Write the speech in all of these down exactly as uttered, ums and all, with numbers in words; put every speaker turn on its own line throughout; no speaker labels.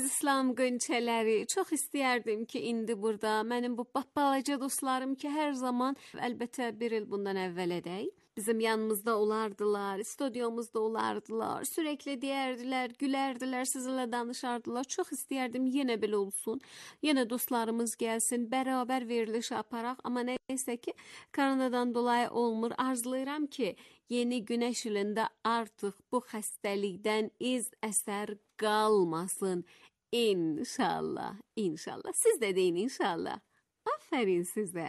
Əziz İslam qönçələri, çox istəyərdim ki, indi burada mənim bu balaca dostlarım ki, hər zaman, əlbəttə bir il bundan əvvəl edək, bizim yanımızda olardılar, studiyomuzda olardılar, sürekli deyərdilər, gülərdilər, sizinlə danışardılar. Çox istəyərdim yenə belə olsun, yenə dostlarımız gəlsin, bərabər veriliş aparaq, amma nəysə ki, koronadan dolayı olmur. Arzulayıram ki, yeni günəş ilində artıq bu xəstəlikdən iz əsər qalmasın. İnşallah, inşallah. Siz də deyin inşallah. Aferin sizə.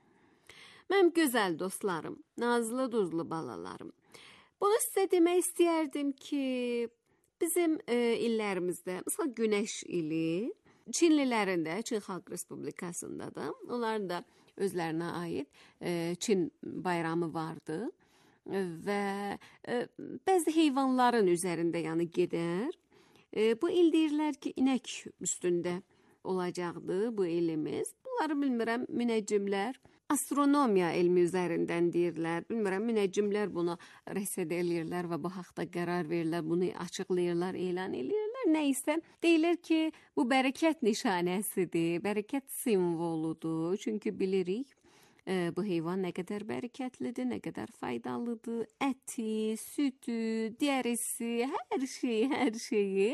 Mənim gözəl dostlarım, nazlı duzlu balalarım. Bunu sizə demək istəyərdim ki, bizim e, illərimizdə, məsələn, günəş ili, Çinlilərin də, Çin Xalq Respublikasında da, onların da özlərinə aid e, Çin bayramı vardı və e, bəzi heyvanların üzərində yəni gedər. E, bu il deyirlər ki, inək üstündə olacaqdı bu ilimiz. Bunları bilmirəm, münəccimlər astronomiya elmi üzərindən deyirlər. Bilmirəm, münəccimlər bunu rəsəd eləyirlər və bu haqda qərar verirlər, bunu açıqlayırlar, elan eləyirlər. Nəysə, deyilir ki, bu bərəkət nişanəsidir, bərəkət simvoludur. Çünki bilirik, e, bu heyvan nə qədər bərəkətlidir, nə qədər faydalıdır. Əti, sütü, dərisi, hər şeyi, hər şeyi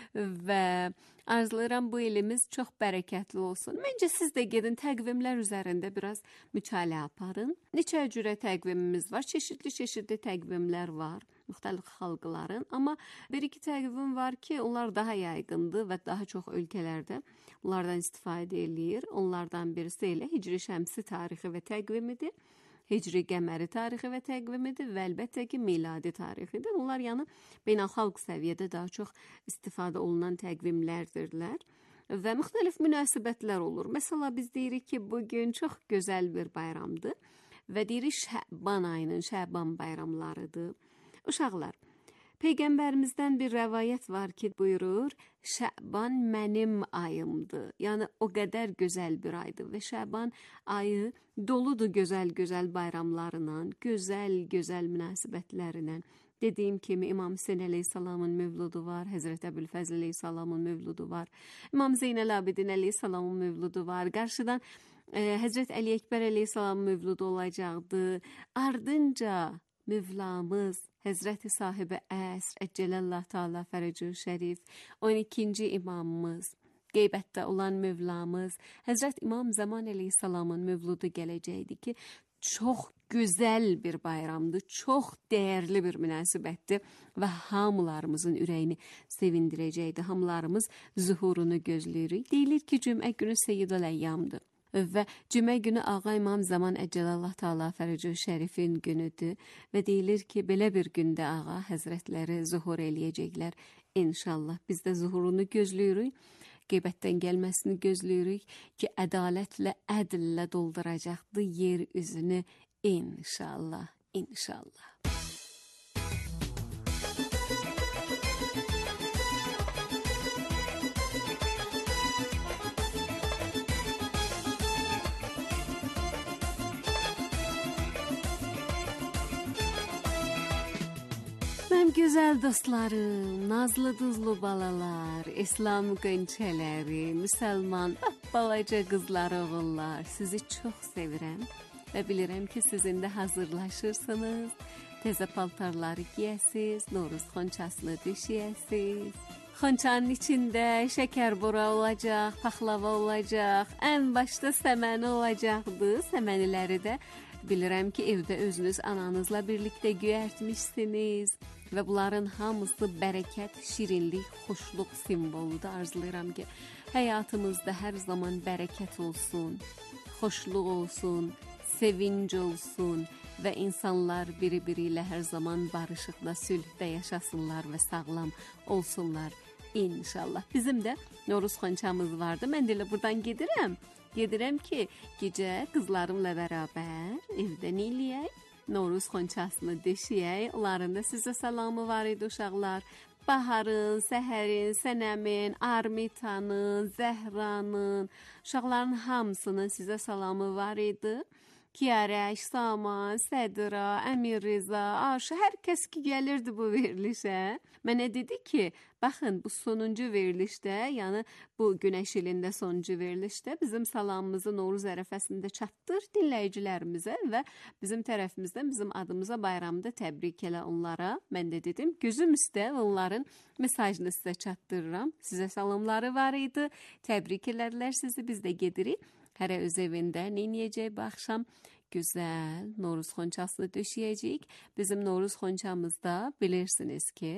və arzulayıram bu ilimiz çox bərəkətli olsun. Məncə siz də gedin təqvimlər üzərində biraz mütaliə aparın. Neçə cürə təqvimimiz var, çeşidli-çeşidli təqvimlər var, müxtəlif xalqların, amma bir-iki təqvim var ki, onlar daha yaygındır və daha çox ölkələrdə bunlardan istifadə eləyir. Onlardan birisi elə Hicri Şəmsi tarixi və təqvimidir. Hicri qəməri tarixi və təqvimidir və əlbəttə ki, miladi tarixidir. Bunlar yəni beynəlxalq səviyyədə daha çox istifadə olunan təqvimlərdirlər və müxtəlif münasibətlər olur. Məsələn, biz deyirik ki, bugün çox gözəl bir bayramdır və deyirik Şəban ayının, Şəban bayramlarıdır. Uşaqlar, Peyğəmbərimizdən bir rəvayət var ki, buyurur, Şəban mənim ayımdır. Yəni, o qədər gözəl bir aydır və Şəban ayı doludur gözəl-gözəl bayramlarla, gözəl-gözəl münasibətlərlə. Dediyim kimi İmam Hüseyn əleyhissalamın mövludu var, Həzrət Əbülfəzl əleyhissalamın mövludu var, İmam Zeynəl Abidin əleyhissalamın mövludu var, qarşıdan e, Həzrət Əli Əkbər əleyhissalamın mövludu olacaqdı, ardınca Mövlamız, Həzrəti Sahibi Əsr, Əccələllah Teala Fərəcü Şərif, on ikinci imamımız, qeybətdə olan Mövlamız, Həzrət İmam Zaman əleyhissalamın mövludu gələcəkdi ki, çox gözəl bir bayramdır, çox dəyərli bir münasibətdir və hamılarımızın ürəyini sevindirəcəkdir, hamılarımız zuhurunu gözləyirik. Deyilir ki, cümə günü Seyyidül Əyyamdır. Və cümə günü Ağa İmam Zaman Əccəlallah Teala Fərəcü Şərifin günüdür və deyilir ki, belə bir gündə Ağa Həzrətləri zuhur eləyəcəklər. İnşallah biz də zuhurunu gözləyirik, qeybətdən gəlməsini gözləyirik ki, ədalətlə, ədillə dolduracaqdır yer üzünü. İnşallah, inşallah. Mənim gözəl dostlarım, nazlı duzlu balalar, İslam qönçələri, müsəlman, balaca qızlar, oğullar, sizi çox sevirəm və bilirəm ki, siz indi hazırlaşırsınız, təzə paltarları giyəsiz, Novruz xonçasını düşəyəsiz. Xonçanın içində şəkər bora olacaq, paxlava olacaq, ən başda səməni olacaqdı, səməniləri də bilirəm ki, evdə özünüz ananızla birlikdə göyərtmişsiniz və bunların hamısı bərəkət, şirinlik, xoşluq simvoludur. Arzulayıram ki, həyatımızda hər zaman bərəkət olsun, xoşluq olsun, sevinc olsun və insanlar biri-biri ilə hər zaman barışıqla, sülhdə yaşasınlar və sağlam olsunlar. İnşallah. Bizim də Novruz xonçamız vardı. Mən də elə buradan gedirəm. Gedirəm ki, gecə qızlarımla bərabər evdən eləyək, Novruz xonçasını deşiyək. Onların da sizə salamı var idi uşaqlar. Baharın, Səhərin, Sənəmin, Armitanın, Zəhranın, uşaqların hamısının sizə salamı var idi. Kiyarək, Saman, Sədra, Əmir Reza, Aşa, hər kəs ki gəlirdi bu verilişə, mənə dedi ki, baxın bu sonuncu verilişdə, yəni bu Günəş ilində sonuncu verilişdə bizim salamımızı Novruz ərəfəsində çatdır dinləyicilərimizə və bizim tərəfimizdən bizim adımıza bayramda təbrik elə onlara. Mən də dedim, gözüm üstə onların mesajını sizə çatdırıram. Sizə salamları var idi. Təbrik elədilər sizi, biz də gedirik. Hərə öz evində neyniyəcək bu axşam? Gözəl Novruz xonçasını döşəyəcəyik. Bizim Novruz xonçamızda bilirsiniz ki,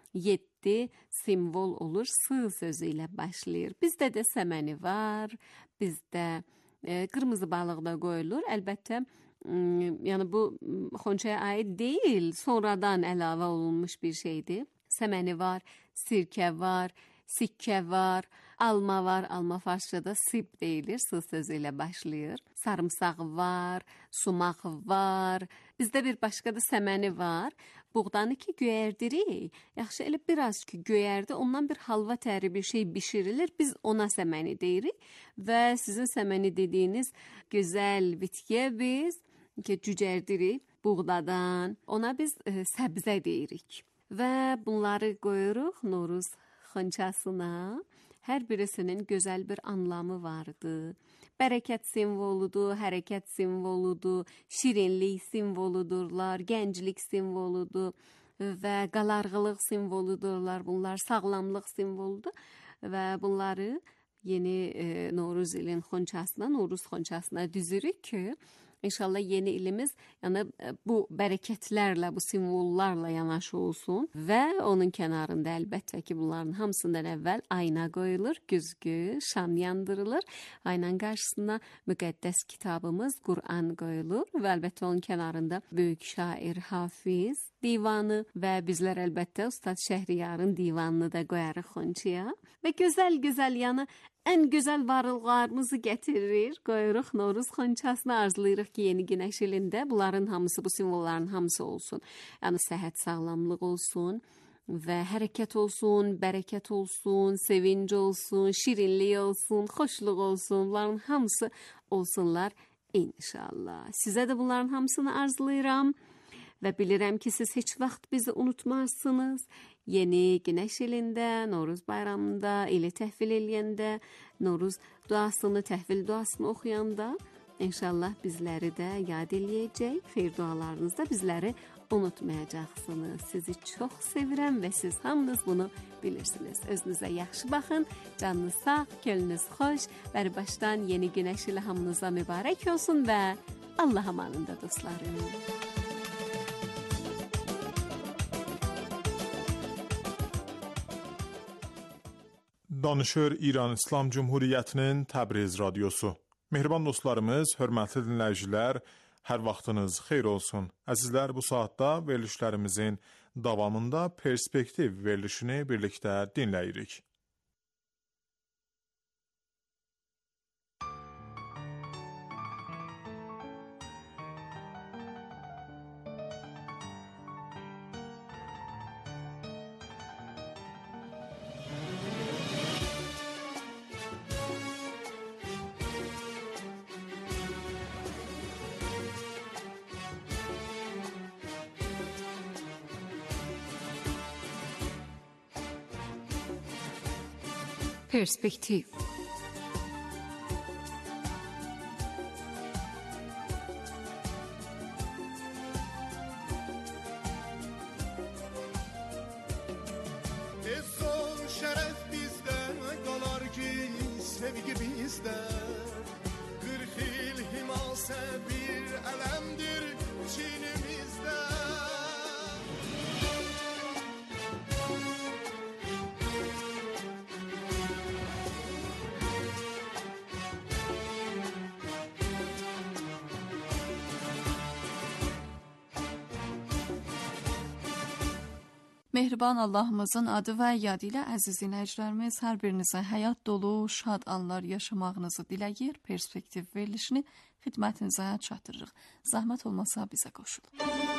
yeddi simvol olur, sığ sözü ilə başlayır. Bizdə də səməni var, bizdə e, qırmızı balıq da qoyulur. Əlbəttə, m, yəni bu xonçaya aid deyil, sonradan əlavə olunmuş bir şeydir. Səməni var, sirkə var, sikkə var, alma var, alma farsçada sib deyilir, sığ sözü ilə başlayır. Sarımsaq var, sumaq var, bizdə bir başqa da səməni var. Buğdanı ki göyərdirik, yaxşı elə biraz ki göyərdi, ondan bir halva təri bir şey bişirilir, biz ona səməni deyirik və sizin səməni dediyiniz gözəl bitkiyə biz ki cücərdirik buğdadan, ona biz e, səbzə deyirik və bunları qoyuruq Novruz xonçasına. Hər birisinin gözəl bir anlamı vardı. Bərəkət simvoludur, hərəkət simvoludur, şirinlik simvoludurlar, gənclik simvoludur və qalarğılıq simvoludurlar. Bunlar sağlamlıq simvoludur və bunları yeni e, Novruz ilin xonçasına, Novruz xonçasına düzürük ki, İnşallah yeni ilimiz yəni bu bərəkətlərlə, bu simvollarla yanaşı olsun və onun kənarında əlbəttə ki, bunların hamısından əvvəl ayna qoyulur, güzgü, şam yandırılır. Aynanın qarşısına müqəddəs kitabımız Quran qoyulur və əlbəttə onun kənarında böyük şair Hafiz divanı və bizlər əlbəttə Ustad Şəhriyarın divanını da qoyarıq xonçaya və gözəl-gözəl yəni ən gözəl varlıqlarımızı gətiririk, qoyuruq Novruz xonçasına, arzulayırıq ki, yeni Günəş ilində bunların hamısı, bu simvolların hamısı olsun. Yəni səhət, sağlamlıq olsun və hərəkət olsun, bərəkət olsun, sevinc olsun, şirinlik olsun, xoşluq olsun. Bunların hamısı olsunlar inşallah. Sizə də bunların hamısını arzulayıram və bilirəm ki, siz heç vaxt bizi unutmazsınız. Yeni Günəş ilində, Novruz bayramında, ili təhvil eləyəndə, Novruz duasını, təhvil duasını oxuyanda inşallah bizləri də yad eləyəcək. Xeyir dualarınızda bizləri unutmayacaqsınız. Sizi çox sevirəm və siz hamınız bunu bilirsiniz. Özünüzə yaxşı baxın, canınız sağ, könlünüz xoş. Bəri başdan yeni Günəş ili hamınıza mübarək olsun və Allah amanında dostlarım.
Danışır İran İslam Cumhuriyyətinin Təbriz radiosu. Mehriban dostlarımız, hörmətli dinləyicilər, hər vaxtınız xeyir olsun. Əzizlər, bu saatda verilişlərimizin davamında Perspektiv verilişini birlikdə dinləyirik.
Perspektiv.
İzzət şərəf bizdə qalar ki, sevgi bizdə. qırx il himasə bir ələmdir çinimizdə.
Mehriban Allahımızın adı və yadı ilə əziz dinləyicilərimiz, hər birinizə həyat dolu, şad anlar yaşamağınızı diləyir. Perspektiv verilişini xidmətinizə çatdırırıq. Zəhmət olmasa bizə qoşulun.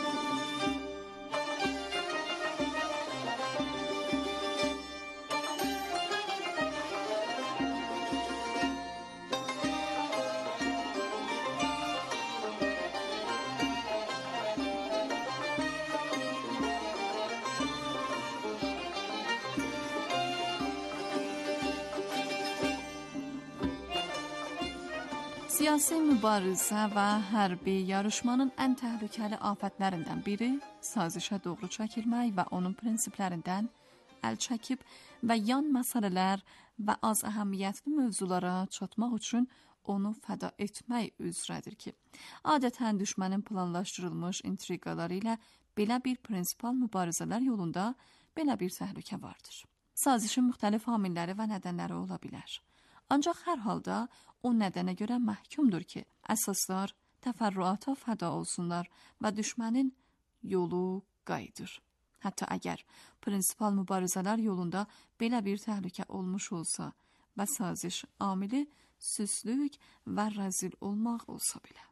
Siyasi mübarizə və hərbi yarışmanın ən təhlükəli afətlərindən biri sazişə doğru çəkilmək və onun prinsiplərindən əl çəkib və yan məsələlər və az əhəmiyyətli mövzulara çatmaq üçün onu fəda etmək üzrədir ki, adətən düşmənin planlaşdırılmış intriqaları ilə belə bir prinsipal mübarizələr yolunda belə bir təhlükə vardır. Sazişin müxtəlif amilləri və nədənləri ola bilər. Ancaq hər halda o nədənə görə məhkumdur ki, əsaslar təfərrüata fəda olsunlar və düşmənin yolu qayıdır. Hətta əgər prinsipal mübarizələr yolunda belə bir təhlükə olmuş olsa və saziş amili süslük və rəzil olmaq olsa belə.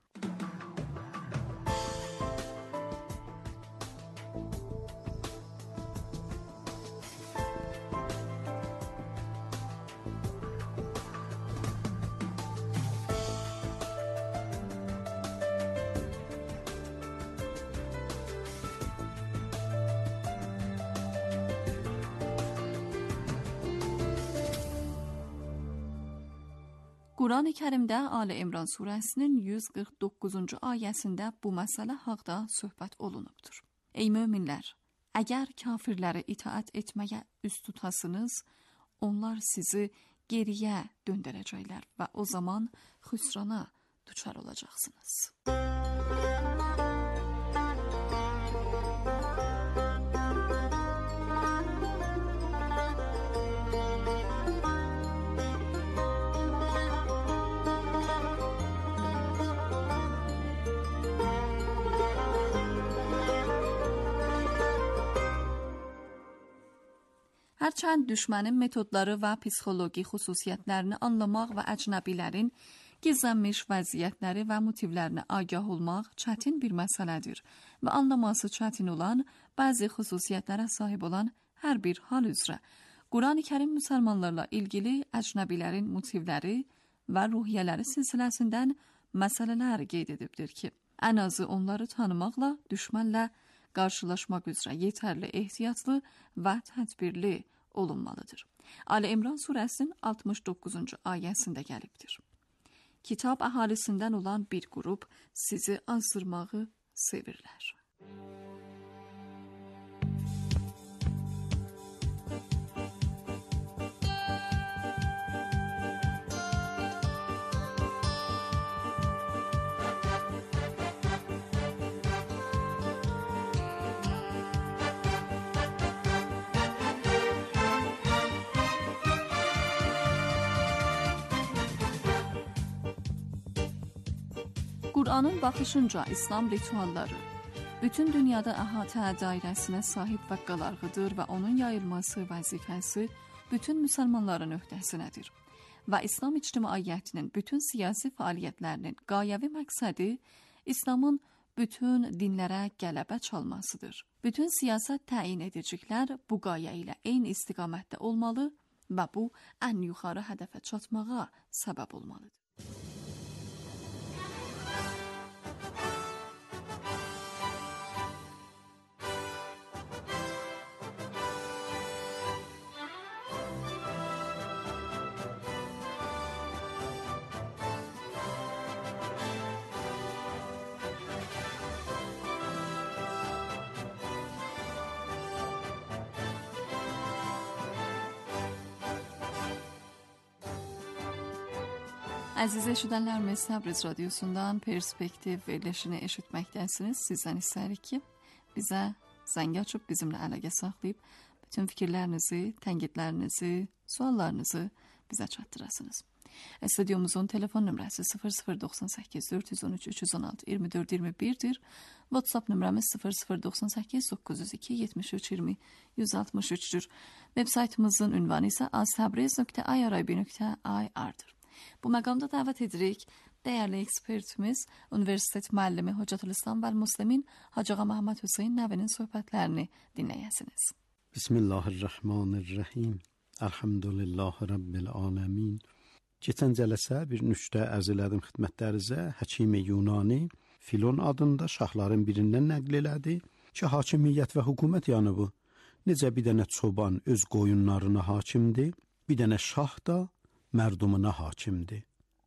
Qurani Kərimdə Ali İmran surəsinin yüz qırx doqquzuncu ayəsində bu məsələ haqda söhbət olunubdur. Ey möminlər, əgər kafirləri itaət etməyə üst tutasınız, onlar sizi geriyə döndərəcəklər və o zaman xüsrana düçar olacaqsınız. Hərçənd düşmənin metodları və psixoloji xüsusiyyətlərini anlamaq və əcnəbilərin gizlənmiş vəziyyətləri və motivlərinə agah olmaq çətin bir məsələdir və anlaması çətin olan bəzi xüsusiyyətlərə sahib olan hər bir hal üzrə Qurani Kərim müsəlmanlarla ilgili əcnəbilərin motivləri və ruhiyyələri silsiləsindən məsələlər qeyd edibdir ki, ən azı onları tanımaqla düşmənlə qarşılaşmaq üzrə yetərli ehtiyatlı və tədbirli olunmalıdır. Ali İmran surəsinin altmış doqquzuncu ayəsində gəlibdir. Kitab əhalisindən olan bir qrup sizi azdırmağı sevirlər. Qur'anın baxışınca İslam ritualları bütün dünyada əhatə dairəsinə sahib və qalarğıdır və onun yayılması vəzifəsi bütün müsəlmanların öhdəsinədir. Və İslam ictimaiyyətinin bütün siyasi fəaliyyətlərinin qayəvi məqsədi İslamın bütün dinlərə qələbə çalmasıdır. Bütün siyasət təyin ediciklər bu qayə ilə eyni istiqamətdə olmalı və bu ən yuxarı hədəfə çatmağa səbəb olmalıdır. Əziz eşidənlərimiz, Təbriz radiosundan Perspektiv verilişini eşitməkdəsiniz. Sizdən istəyirik ki, bizə zəng açıb bizimlə əlaqə saxlayıb bütün fikirlərinizi, tənqidlərinizi, suallarınızı bizə çatdırasınız. Stüdyomuzun telefon nömrəsi sıfır sıfır doxsan səkkiz dörd yüz on üç üç yüz on altı iyirmi dörd iyirmi birdir. WhatsApp nömrəmiz sıfır sıfır doxsan səkkiz doqquz yüz iki yetmiş üç iyirmi yüz altmış üçdür. Web saytımızın ünvanı isə aztabriz nöqtə i r i b nöqtə i r-dır. Bu məqamda dəvət edirik dəyərli ekspertimiz, Universitet müəllimi Hocatülislam və Müslimin Hacı Ağa Məhəmməd Hüseyn Nəvinin söhbətlərini dinləyəsiniz.
Bismillahirrahmanirrahim. Elhamdülillahi Rabbil aləmin. Keçən cələsə bir nüşdə ərz elədim xidmətlərinizə. Həkimi Yunani Filon adında şahların birindən nəql elədi ki, hakimiyyət və hökumət yanı bu. Necə bir dənə çoban öz qoyunlarına hakimdir, bir dənə şah da mərdumuna hakimdir.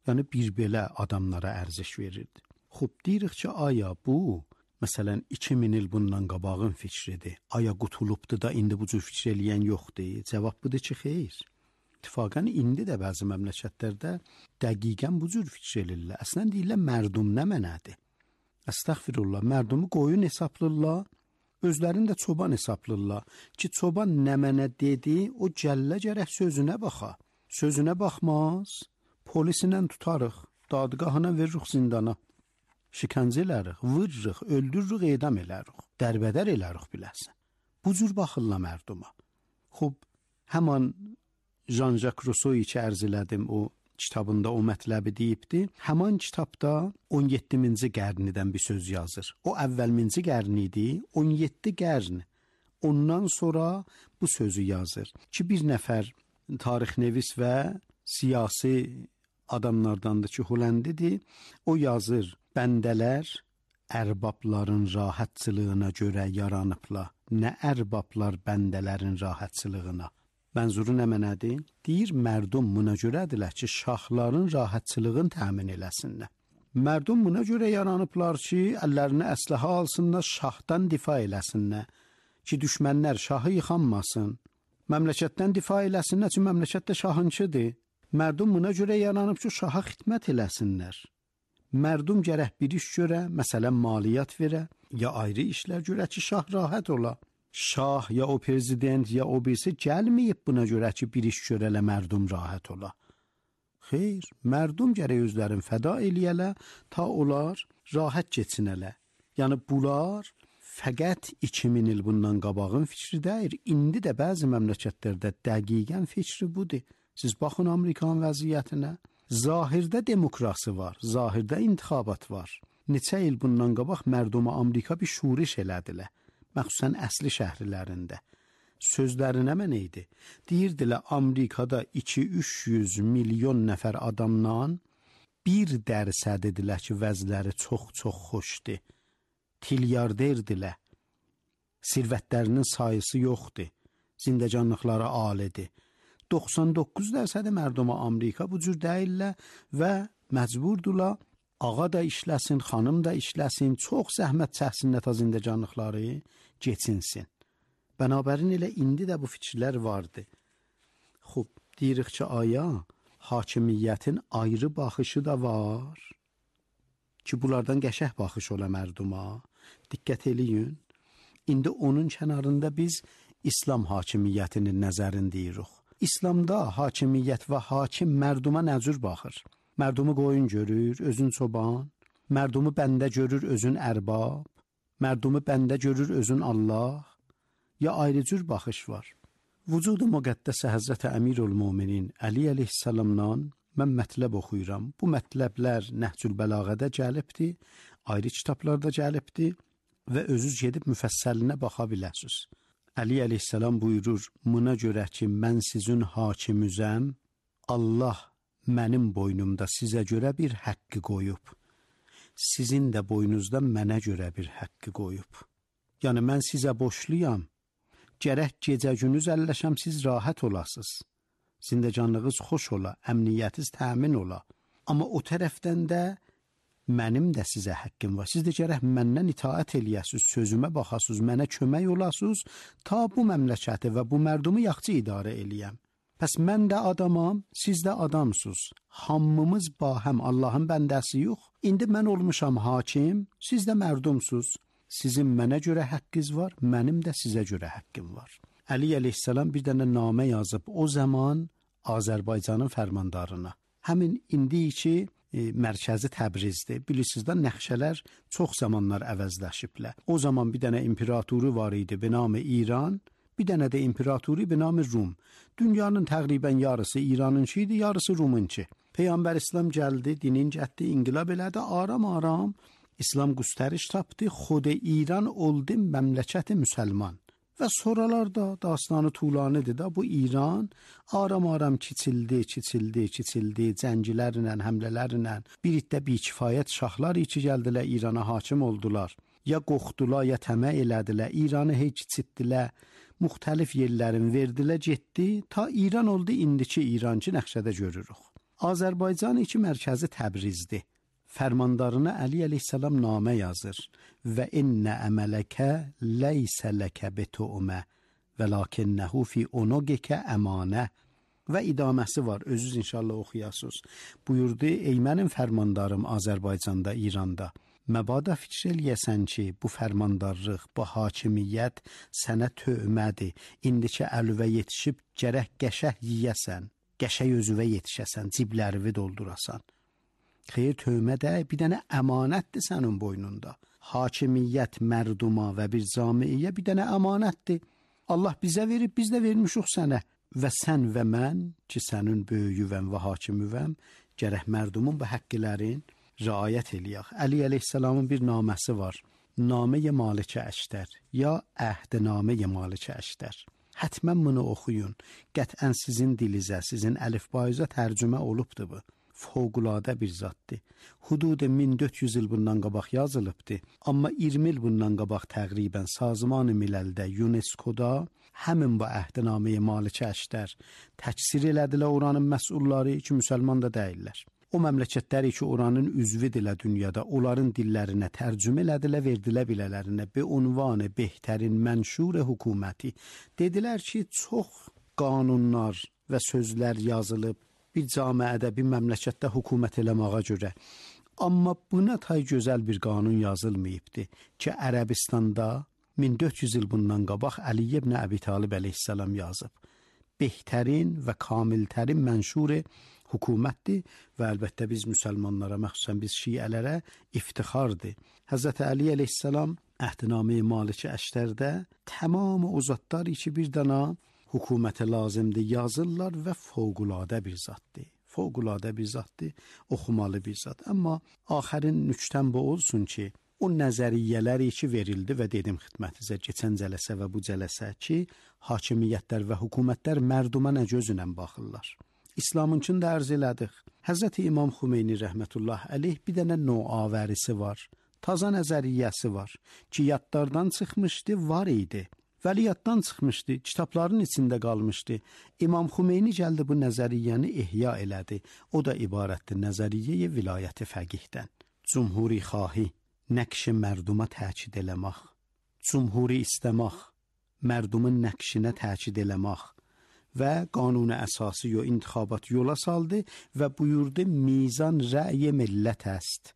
Yəni bir belə adamlara ərziş verirdi. Xub, deyirik ki, aya bu, məsələn, iki min il bundan qabağın fikridir. Aya qutulubdur da indi bu cür fikir eləyən yoxdur. Cavab budur ki, xeyr. İttifaqən indi də bəzi məmləkətlərdə dəqiqən bu cür fikir eləyirlər. Əslən deyirlər, mərdum nə mənədir? Əstəğfirullah, mərdumu qoyun hesablırlar, özlərini də çoban hesablırlar. Ki, çoban nə mənə dedi, o gəllə gərək sözünə baxa. Sözünə baxmaz, polisinlə tutarıq, dadgahına veririk zindana. Şikəncə elərik, vırırıq, öldürürük, edam elərik, dərbədər elərik biləsən. Bu cür baxırlar mərduma. Xub, həman Jean-Jacques Rousseau-i ki, ərz elədim, o kitabında o mətləbi deyibdi. Həman kitabda on yeddinci qərnidən bir söz yazır. O əvvəlminci qərni idi, on yeddi qərn. Ondan sonra bu sözü yazır ki, bir nəfər tarixnevis və siyasi adamlardandır ki, Hollandidir. O yazır, bəndələr ərbabların rahatçılığına görə yaranıblar. Nə ərbablar bəndələrin rahatçılığına? Mənzuru nə mənədir? Deyir, mərdum buna görədirlər ki, şahların rahatçılığını təmin eləsinlər. Mərdum buna görə yaranıblar ki, əllərini əsləhə alsınlar, şahdan difa eləsinlər. Ki, düşmənlər şahı yıxanmasın. Məmləkətdən difa eləsinlər ki, məmləkətdə şahınçıdır. Mərdum buna görə yaranıb ki, şaha xidmət eləsinlər. Mərdum gərək bir iş görə, məsələn, maliyyat verə, ya ayrı işlər görə ki, şah rahat ola. Şah ya o prezident ya o birisi gəlməyib buna görə ki, bir iş görələ mərdum rahat ola. Xeyr, mərdum gərək özlərin fəda eləyələ, ta onlar rahat geçinələ. Yəni, bunlar fəqət iki min il bundan qabağın fikri deyir. İndi də bəzi məmləkətlərdə dəqiqən fikri budur. Siz baxın Amerikan vəziyyətinə. Zahirdə demokrasi var, zahirdə intixabat var. Neçə il bundan qabaq mərduma Amerika bir şuriş elədilər. Məxsusən əsli şəhərlərində. Sözlərinə mən idi. Deyirdilər, Amerikada iki üç yüz milyon nəfər adamdan bir dərsəd edilər ki, vəzləri çox-çox xoşdur. Tilyarderdilər. Sirvətlərinin sayısı yoxdur. Zindəcanlıqları alidir. doxsan doqquz dərsədi mərduma Amerika bu cür deyirlər və məcburdurlar ağa da işləsin, xanım da işləsin, çox zəhmət çəksinlər ta zindəcanlıqları geçinsin. Bənabərin elə indi də bu fikirlər vardı. Xub, deyirik ki, aya, hakimiyyətin ayrı baxışı da var ki, bunlardan qəşəh baxış ola mərduma. Diqqət eləyin. İndi onun kənarında biz İslam hakimiyyətinin nəzərini deyirik. İslamda hakimiyyət və hakim mərduma nə cür baxır? Mərdumu qoyun görür, özün çoban. Mərdumu bəndə görür, özün ərbab. Mərdumu bəndə görür, özün Allah. Ya ayrı cür baxış var. Vücudu müqəddəsə Həzrəti Əmirül-Müminin Əli əleyhissalamdan mən mətləb oxuyuram. Bu mətləblər Nəhcül Bəlağədə gəlibdir, ayrı kitablarda gəlibdir və özünüz gedib müfəssəlinə baxa biləsiniz. Əli əleyhissalam buyurur, buna görə ki, mən sizin hakimüzəm, Allah mənim boynumda sizə görə bir həqqi qoyub. Sizin də boynuzda mənə görə bir həqqi qoyub. Yəni, mən sizə boşluyam. Gərək gecə-günüz əlləşəm, siz rahat olasınız. Zindəcanlığınız xoş ola, əmniyyətiniz təmin ola. Amma o tərəfdən də mənim də sizə həqqim var. Siz də gərək məndən itaət eləyəsiniz, sözümə baxasınız, mənə kömək olasınız, ta bu məmləkəti və bu mərdumu yaxşı idarə eləyəm. Pəs mən də adamam, siz də adamsınız. Hamımız bahəm Allahın bəndəsi yox. İndi mən olmuşam hakim, siz də mərdumsuz. Sizin mənə görə həqqiniz var, mənim də sizə görə həqqim var. Əli əleyhissalam bir dənə namə yazıb o zaman Azərbaycanın fərmandarına. Həmin indi ki, E, mərkəzi Təbrizdir. Bilirsiniz də, nəxşələr çox zamanlar əvəzləşiblər. O zaman bir dənə imperaturu var idi, binamı İran, bir dənə də imperaturu binamı Rum. Dünyanın təqribən yarısı İranınki idi, yarısı Rumunki. Peyğəmbər İslam gəldi, dinin gətdi, inqilab elədi, aram-aram İslam qüstəriş tapdı, xod İran oldu məmləkəti müsəlman. Və sonralarda dastanı tulanıdır da, bu İran aram-aram kiçildi, kiçildi, kiçildi, cəngilərlə, həmlələrlə, bir iddə bir kifayət şahlar içi gəldilər, İrana hakim oldular. Ya qoxdular, ya təmə elədilər, İranı hey kiçitdilər, müxtəlif yerlərin verdilər, getdi, ta İran oldu indiki İran ki, nəxşədə görürük. Azərbaycan iki mərkəzi Təbrizdir. Fərmandarına Əli əleyhissalam namə yazır və innə əmələkə leysə ləkə betu'mə və lakinnəhu fi onogikə əmanə və idaməsi var. Özünüz inşallah oxuyasınız. Buyurdu, ey mənim fərmandarım Azərbaycanda, İranda, məbada fikir eləyəsən ki, bu fərmandarlıq, bu hakimiyyət sənə töhmədir. İndiki əlüvə yetişib gərək qəşəh yiyəsən, qəşəh özüvə yetişəsən, ciblərivi doldurasan. Xeyr, töhmə də bir dənə əmanətdir sənin boynunda. Hakimiyyət mərduma və bir camiyə bir dənə əmanətdir. Allah bizə verib, biz də vermişik sənə. Və sən və mən ki, sənin böyüyüvəm və hakimüvəm, gərək mərdumun bu həqqlərin riayət eləyək. Əli əleyhissalamın bir naməsi var. Namə-i Malikə Əştər ya Əhdnamə-i Malikə Əştər. Hətmən bunu oxuyun. Qətən sizin dilizə, sizin əlifbayıza tərcümə olubdur bu. Fövqüladə bir zaddır. Hududu min dörd yüz il bundan qabaq yazılıbdır. Amma iyirmi il bundan qabaq təqribən Sazman-ı Miləldə, UNESCO-da həmin bu Əhdnamə-i Malikə Əştər təksir elədilər oranın məsulları ki, müsəlman da deyirlər. O məmləkətləri ki, oranın üzvidirlər dünyada, onların dillərinə tərcümə elədilər, verdilər bilələrinə bi unvanı behtarin mənşur hökuməti. Dedilər ki, çox qanunlar və sözlər yazılıb bir camiədə, bir məmləkətdə hökumət eləməyə görə. Amma buna tay gözəl bir qanun yazılmayıbdır ki, Ərəbistanda min dörd yüz il bundan qabaq Əli ibn Əbi Talib əleyhissalam yazıb. Behtarin və kamiltərin mənşur hökumətdir və əlbəttə biz müsəlmanlara, məxsusən biz şiələrə iftixardır. Həzrəti Əli əleyhissalam Əhdnamə-i Malikə Əştərdə tamam o zatlar ki, bir dana hökumətə lazımdır yazırlar və fövqüladə bir zaddır. Fövqüladə bir zaddır, oxumalı bir zad. Amma axərin nüktən bu olsun ki, o nəzəriyyələri ki verildi və dedim xidmətinizə keçən cələsə və bu cələsə ki, hakimiyyətlər və hökumətlər mərduma nə gözünlə baxırlar. İslamınkini də ərz elədik. Həzrəti İmam Xümeyni rəhmətullah əleyh bir dənə noavərisi var. Taza nəzəriyyəsi var ki, yadlardan çıxmışdı, var idi. Vəliyyatdan çıxmışdı, kitabların içində qalmışdı. İmam Xümeyni gəldi bu nəzəriyyəni ihya elədi. O da ibarətdir nəzəriyyə vilayəti fəqihdən. Cumhuri xahi, nəqşi mərduma təkid eləmək. Cumhuri istəmək, mərdumun nəqşinə təkid eləmək. Və qanun əsası yo intixabat yola saldı və buyurdu mizan rəy millət əst.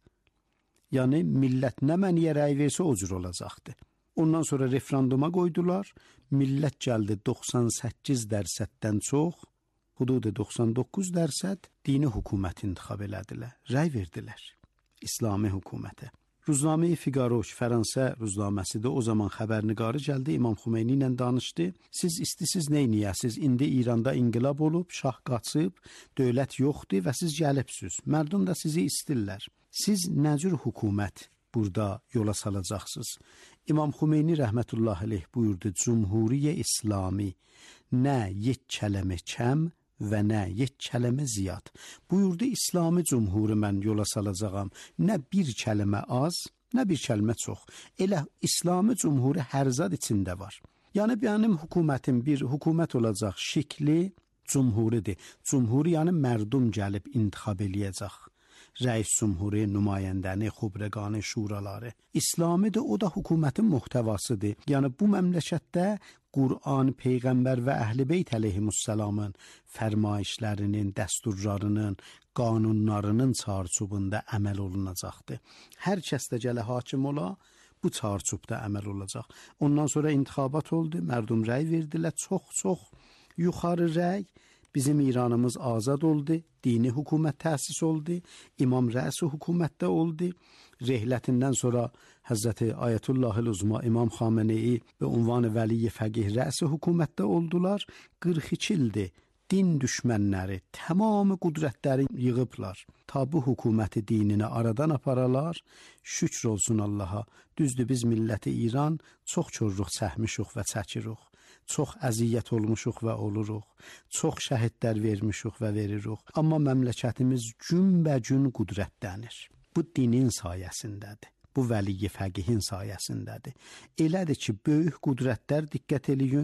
Yəni millət nə məniyə rəy versə o cür olacaqdır. Ondan sonra referenduma qoydular. Millət gəldi doxsan səkkiz dərsəddən çox, hududu doxsan doqquz dərsəd dini hökumət intikhab elədilər. Rəy verdilər İslami hökumətə. Ruznamə-i Figaro, Fransa ruznaməsidir. O zaman xəbərnigarı gəldi, İmam Xümeyni ilə danışdı. Siz istisiz neyniyəsiz? İndi İranda inqilab olub, şah qaçıb, dövlət yoxdur və siz gəlibsiz. Mərdum da sizi istirlər. Siz nə cür hökumət burada yola salacaqsınız? İmam Xümeyni rəhmətullah əleyh buyurdu, Cumhuriyyə İslami nə yek kələmə kəm və nə yek kələmə ziyad. Buyurdu, İslami cumhuru mən yola salacağam. Nə bir kəlmə az, nə bir kəlmə çox. Elə İslami cumhuru hər zad içində var. Yəni mənim hökumətim bir hökumət olacaq, şikli cumhuridir. Cumhur yəni mərdum gəlib intixab eləyəcək. Rəis cumhuri, nümayəndəni, xubreqanı, şuraları. İslamidir, o da hökumətin muhtəvasıdır. Yəni bu məmləkətdə Qur'an, Peyğəmbər və Əhl-i Beyt əleyhimussalamın fərmayişlərinin, dəsturlarının, qanunlarının çarçubunda əməl olunacaqdır. Hər kəs də gələ hakim ola, bu çarçubda əməl olacaq. Ondan sonra intixabat oldu, mərdum rəy verdilər, çox-çox yuxarı rəy. Bizim İranımız azad oldu, dini hökumət təsis oldu, İmam rəisi hökumətdə oldu. Rehlətindən sonra Həzrəti Ayətullahil Uzma İmam Xameneyi və unvanı vəli fəqih rəisi hökumətdə oldular. qırx iki ildir din düşmənləri tamamı qudrətləri yığıblar. Ta bu hökuməti dinini aradan aparalar. Şükr olsun Allaha. Düzdür, biz milləti İran çox çorluq çəkmişik və çəkirik. Çox əziyyət olmuşuq və oluruq. Çox şəhidlər vermişuq və veririk. Amma məmləkətimiz günbəgün qudrətdənir. Bu dinin sayəsindədir. Bu vəli fəqihin sayəsindədir. Elədir ki, böyük qudrətlər diqqət eləyin,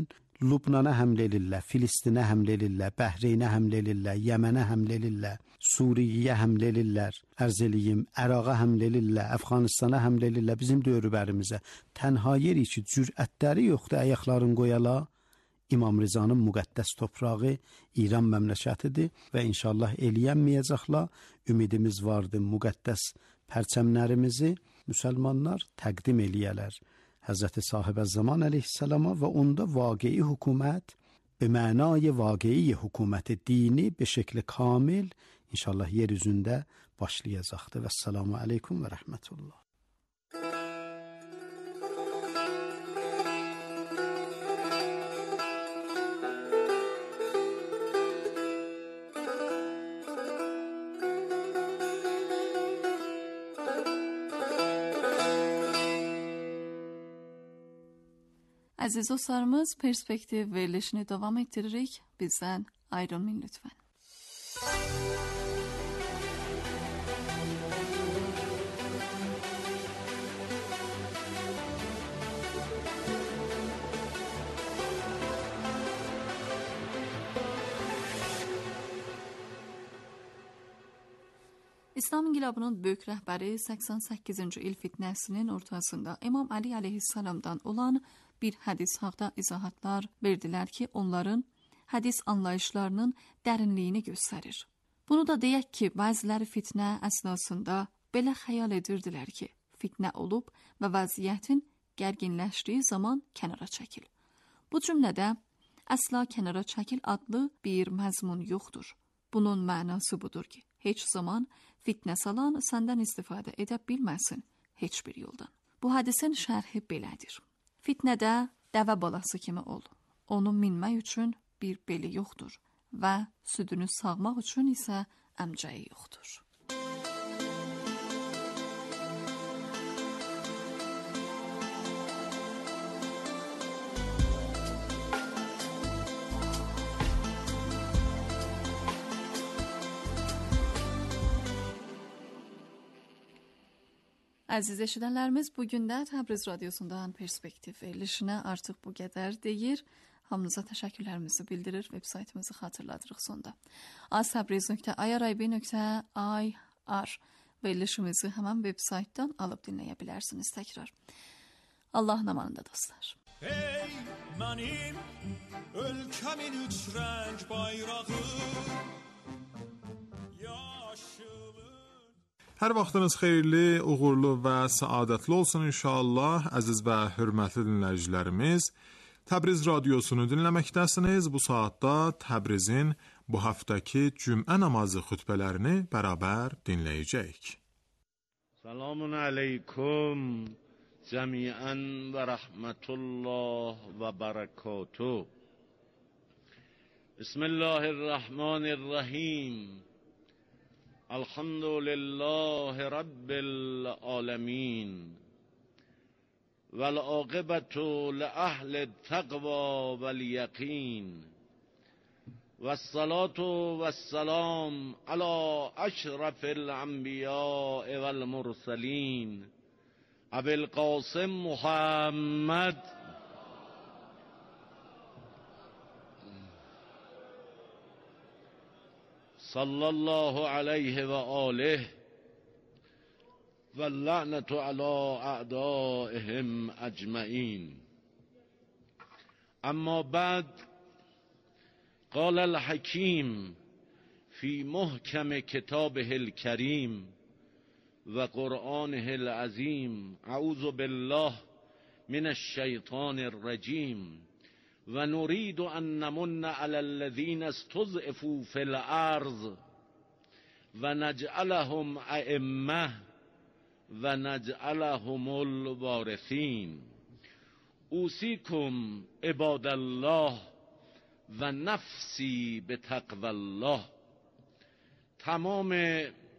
Lübnana həmlə edirlər, Filistinə həmlə edirlər, Bəhreynə həmlə edirlər, Yəmənə həmlə edirlər, Suriyə həmlə edirlər, ərz eləyim, Əraqa həmlə edirlər, Əfqanistana həmlə edirlər, bizim dövrbərimizə. Tənha yeri ki, cürətləri yoxdur ayaqların qoyala, İmam Rizanın müqəddəs toprağı İran məmləkətidir və inşallah eləyənməyəcəklər. Ümidimiz vardır, müqəddəs pərçəmlərimizi müsəlmanlar təqdim eləyələr Həzrəti Sahib-əz-Zaman əleyhissalama və onda vaqei hökumət, be mənay vaqei hökumət dini be şəkli kamil inşallah yer üzündə başlayacaqdır. Vəssalamu aleykum və rəhmətullah.
Əziz dostlarımız, perspektiv verilişini davam ettiririk. Bizdən ayrılmayın lütfen. İslam İnqilabının böyük rəhbəri səksən səkkizinci il fitnəsinin ortasında İmam Ali əleyhissalamdan olan bir hədis haqda izahatlar verdilər ki, onların hədis anlayışlarının dərinliyini göstərir. Bunu da deyək ki, bəziləri fitnə əsnasında belə xəyal edirdilər ki, fitnə olub və vəziyyətin gərginləşdiyi zaman kənara çəkil. Bu cümlədə əsla kənara çəkil adlı bir məzmun yoxdur. Bunun mənası budur ki, heç zaman fitnə salan səndən istifadə edə bilməsin heç bir yoldan. Bu hədisin şərhi belədir. Fitnədə dəvə balası kimi ol. Onu minmək üçün bir beli yoxdur və südünü sağmaq üçün isə əmcəyi yoxdur. Əziz eşidənlərimiz, bugün də Təbriz Radiosundan perspektiv verilişinə artıq bu qədər deyir. Hamınıza təşəkkürlərimizi bildirir, veb saytımızı xatırladırıq sonda. aztabriz nöqtə irib nöqtə ir verilişimizi həmən veb saytdan alıb dinləyə bilərsiniz təkrar. Allah namanında dostlar.
Ey mənim ölkəmin üç rəng bayrağı, yaşılın.
Hər vaxtınız xeyirli, uğurlu və səadətli olsun inşallah. Əziz və hörmətli dinləyicilərimiz, Təbriz Radiosunu dinləməkdəsiniz. Bu saatda Təbrizin bu həftəki cümə namazı xütbələrini bərabər dinləyəcəyik.
Selamun aleyküm cəmiən və rəhmətullah və bərəkatuh. Bismillahirrahmanirrahim. Elhamdülillahi Rabbil alemin. والعاقبة لأهل التقوى واليقين والصلاة والسلام على أشرف الأنبياء والمرسلين أبي القاسم محمد صلى الله عليه وآله واللعنة على أعدائهم أجمعين. أما بعد، قال الحكيم في محكم كتابه الكريم وقرآنه العظيم: أعوذ بالله من الشيطان الرجيم ونريد أن نمن على الذين استضعفوا في الأرض ونجعلهم أئمة و نجعلهم الوارثین. اوصیکم عباد الله و نفسی به تقوی الله. Tamam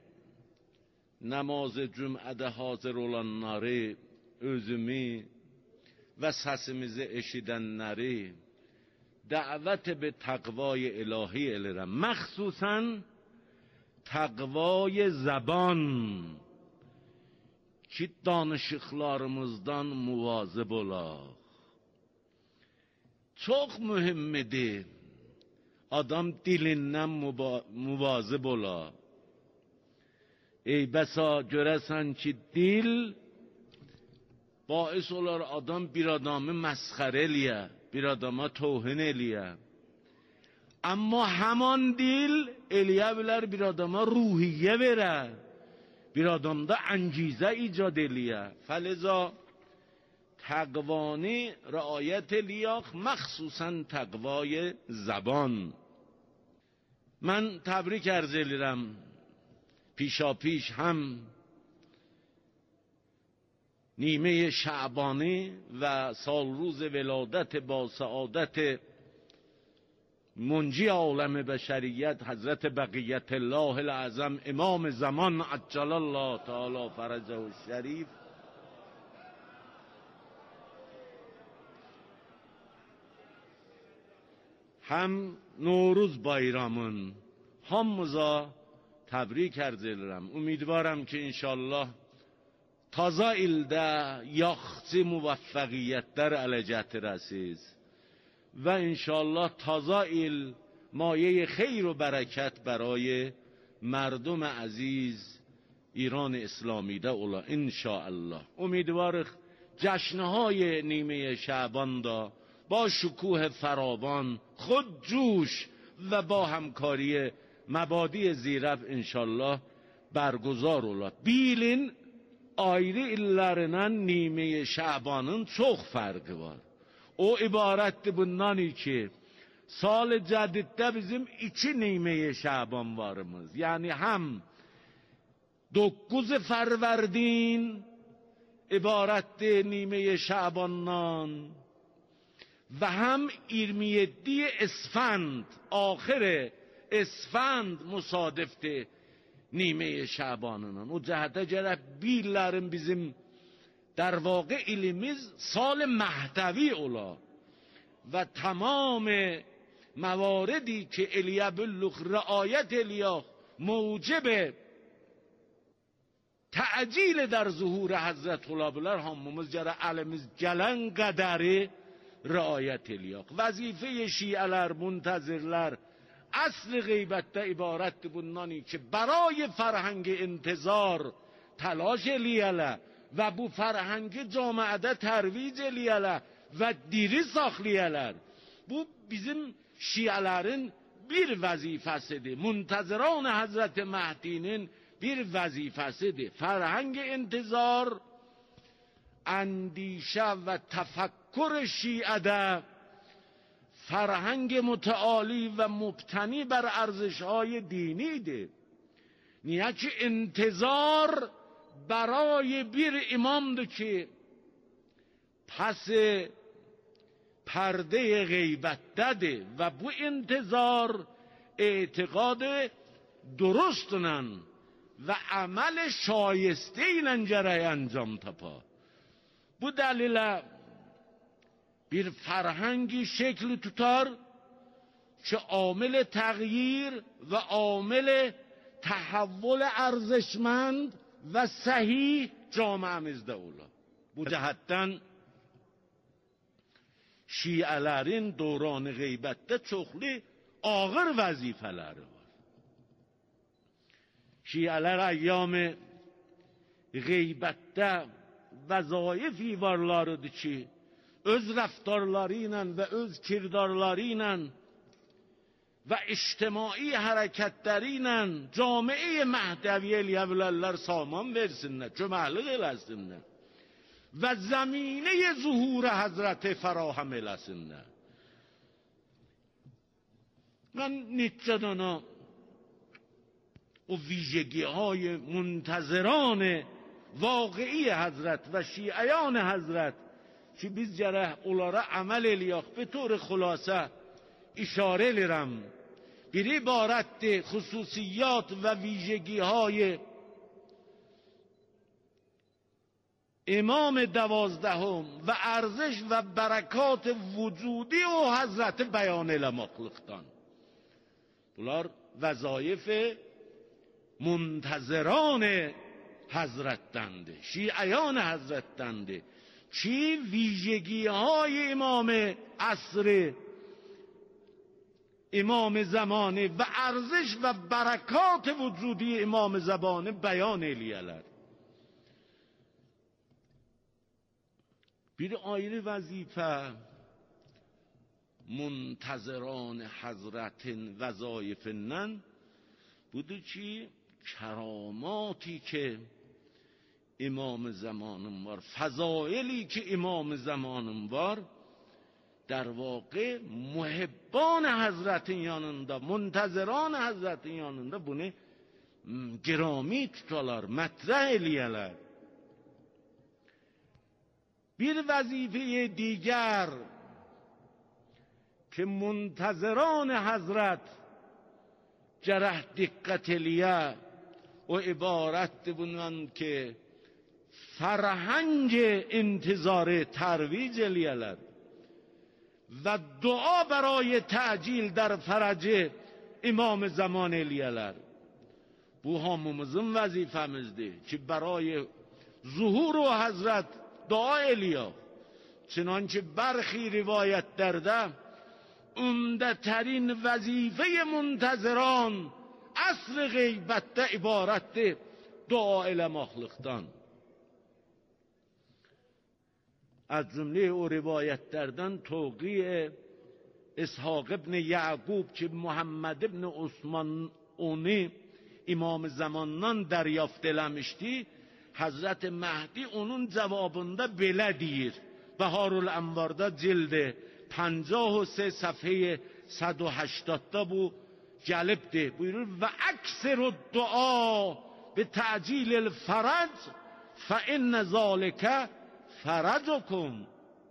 namazı cümədə hazır olanları, özümü və səsimizi eşidənləri dəvət be təqvay ilahi elirəm. Məxsusən təqvay zəban ki danışıqlarımızdan muvazib olaq. çok mühimmidir. Adam dilinden muvazib ola. Ey besa göresen ki dil باعث olar adam bir adamı مسخره eliye, bir adama توهین eliye. Ama hemen dil eliye bilər bir adama ruhiye vere, bir adamda انگیزه ایجاد eliye. فلذا تقوانی رعایت لیاق، مخصوصا تقوای زبان. من تبریک عرض الیرم پیشا پیش هم نیمه شعبانی و سال روز ولادت با سعادت منجی عالم بشریت حضرت بقیت الله العظم امام زمان عجل الله تعالی فرجه الشریف هم نوروز bayramın hamımıza təbrik arz edirəm. Ümidvaram ki inşallah taza ildə yaxşı müvəffəqiyyətlər ələ gətirəsiz və inşallah taza il مایه خیر و برکت برای مردم عزیز ایران اسلامی ده اولا انشاءالله. امیدوارم جشنهای نیمه شعبان دا با شکوه فراوان خود جوش و با همکاری مبادی زیرب انشالله برگزار ola. Bilin ayrı illerinden nime Şaban'ın çok farkı var. O ibaretti bundan ki sal cedidde bizim iki nime Şaban varımız. Yani hem dokuz Ferverdin ibaretti nime Şaban'dan ve hem iyirmi yedi Esfand ahire Esfand musadifti نیمه شعبانının. O cəhətə gərək billərin bizim در واقع ilimiz سال مهدوی ola və tamam مواردی که الیه بلغ رعایت الیه موجب تعجیل در ظهور حضرت ola bilər. Hamımız gərək əlimiz gələn qədəri رعایت الیه. وظیفه شیعələr, منتظرlər اصل غیبت عبارت بودنانی که برای فرهنگ انتظار تلاش لیاله و bu فرهنگ جامعه ترویج لیاله و diri saxlayalar. Bu bizim Şiələrin bir vəzifəsidir. Muntazıran Hazreti Mehdi'nin bir vəzifəsidir. فرهنگ انتظار اندیشه و تفکر شیعه فرهنگ متعالی و مبتنی بر ارزش‌های دینی ده. نیه که انتظار برای bir امامده که پس پرده غیبت ده و bu انتظار اعتقاد درستنن و عمل شایسته اینن جرای انجام تپا. Bu دلیل bir فرهنگی شکل tutar که عامل تغییر و عامل تحول ارزشمند و صحیح جامعemizde ola. Bu cəhətdən Şiələrin dövran qeybətdə çoxlu ağır vəzifələri var. Şiələr əyyam qeybətdə vəzaifi varlarıdır ki öz rəftarları ilə və öz kirdarları ilə və ictimai hərəkətləri ilə camiə Məhdəviyyə eləyə bilərlər, saman versinlər, köməklik eləsinlər və zəminə zuhur Həzrəti fərahəm eləsinlər. Mən neçə dana o ویژگی‌های منتظران واقعی حضرت و شیعیان حضرت که biz gərək onlara əməl eləyək به طور خلاصه اشاره edirəm. Bir ibarətdir xüsusiyyat və ویژگی‌های امام دوازدهم و ارزش و برکات وجودی و حضرت بیان eləməklikdən. Bunlar vəzayif منتظران حضرتدəndir, şiayan həzrətdəndir. چی؟ ویژگی های امام عصر، امام زمانه و ارزش و برکات وجودی امام زمانه بیان ایلیالر. bir ayrı vazife منتظران حضرتin vazaifinden budur ki کراماتی که امام زمانم var، فضائلی که امام زمانم var در واقع محبان حضرتin yanında، منتظران حضرتin yanında bunu گرامی tutarlar، مطرح eləyələr. bir وظیفه دیگر که منتظران حضرت جرح دقت الیه و عبارت بودن که فرهنگ انتظار ترویج الیه‌لر و دعا برای تعجیل در فرج امام زمان الیه‌لر. bu hamımızın vazifemizdir ki برای ظهور و حضرت دعا الیا. چنانچه برخی روایت درده عمده ترین وظیفه منتظران اصل غیبت عبارت دعا الی مخلوقتان. از جمله او روایت دردن توقیع اسحاق ابن یعقوب که محمد ابن عثمان اونی امام zamandan دریافت eləmişdi. Hazret Mehdi onun cevabında belə deyir. Baharul Envar'da cildi پنجاه و سه صفحه صد و هشتاد bu gelipdi. Buyurur ve ekser dua به تعجیل الفرج فإن ذلك فرجكم.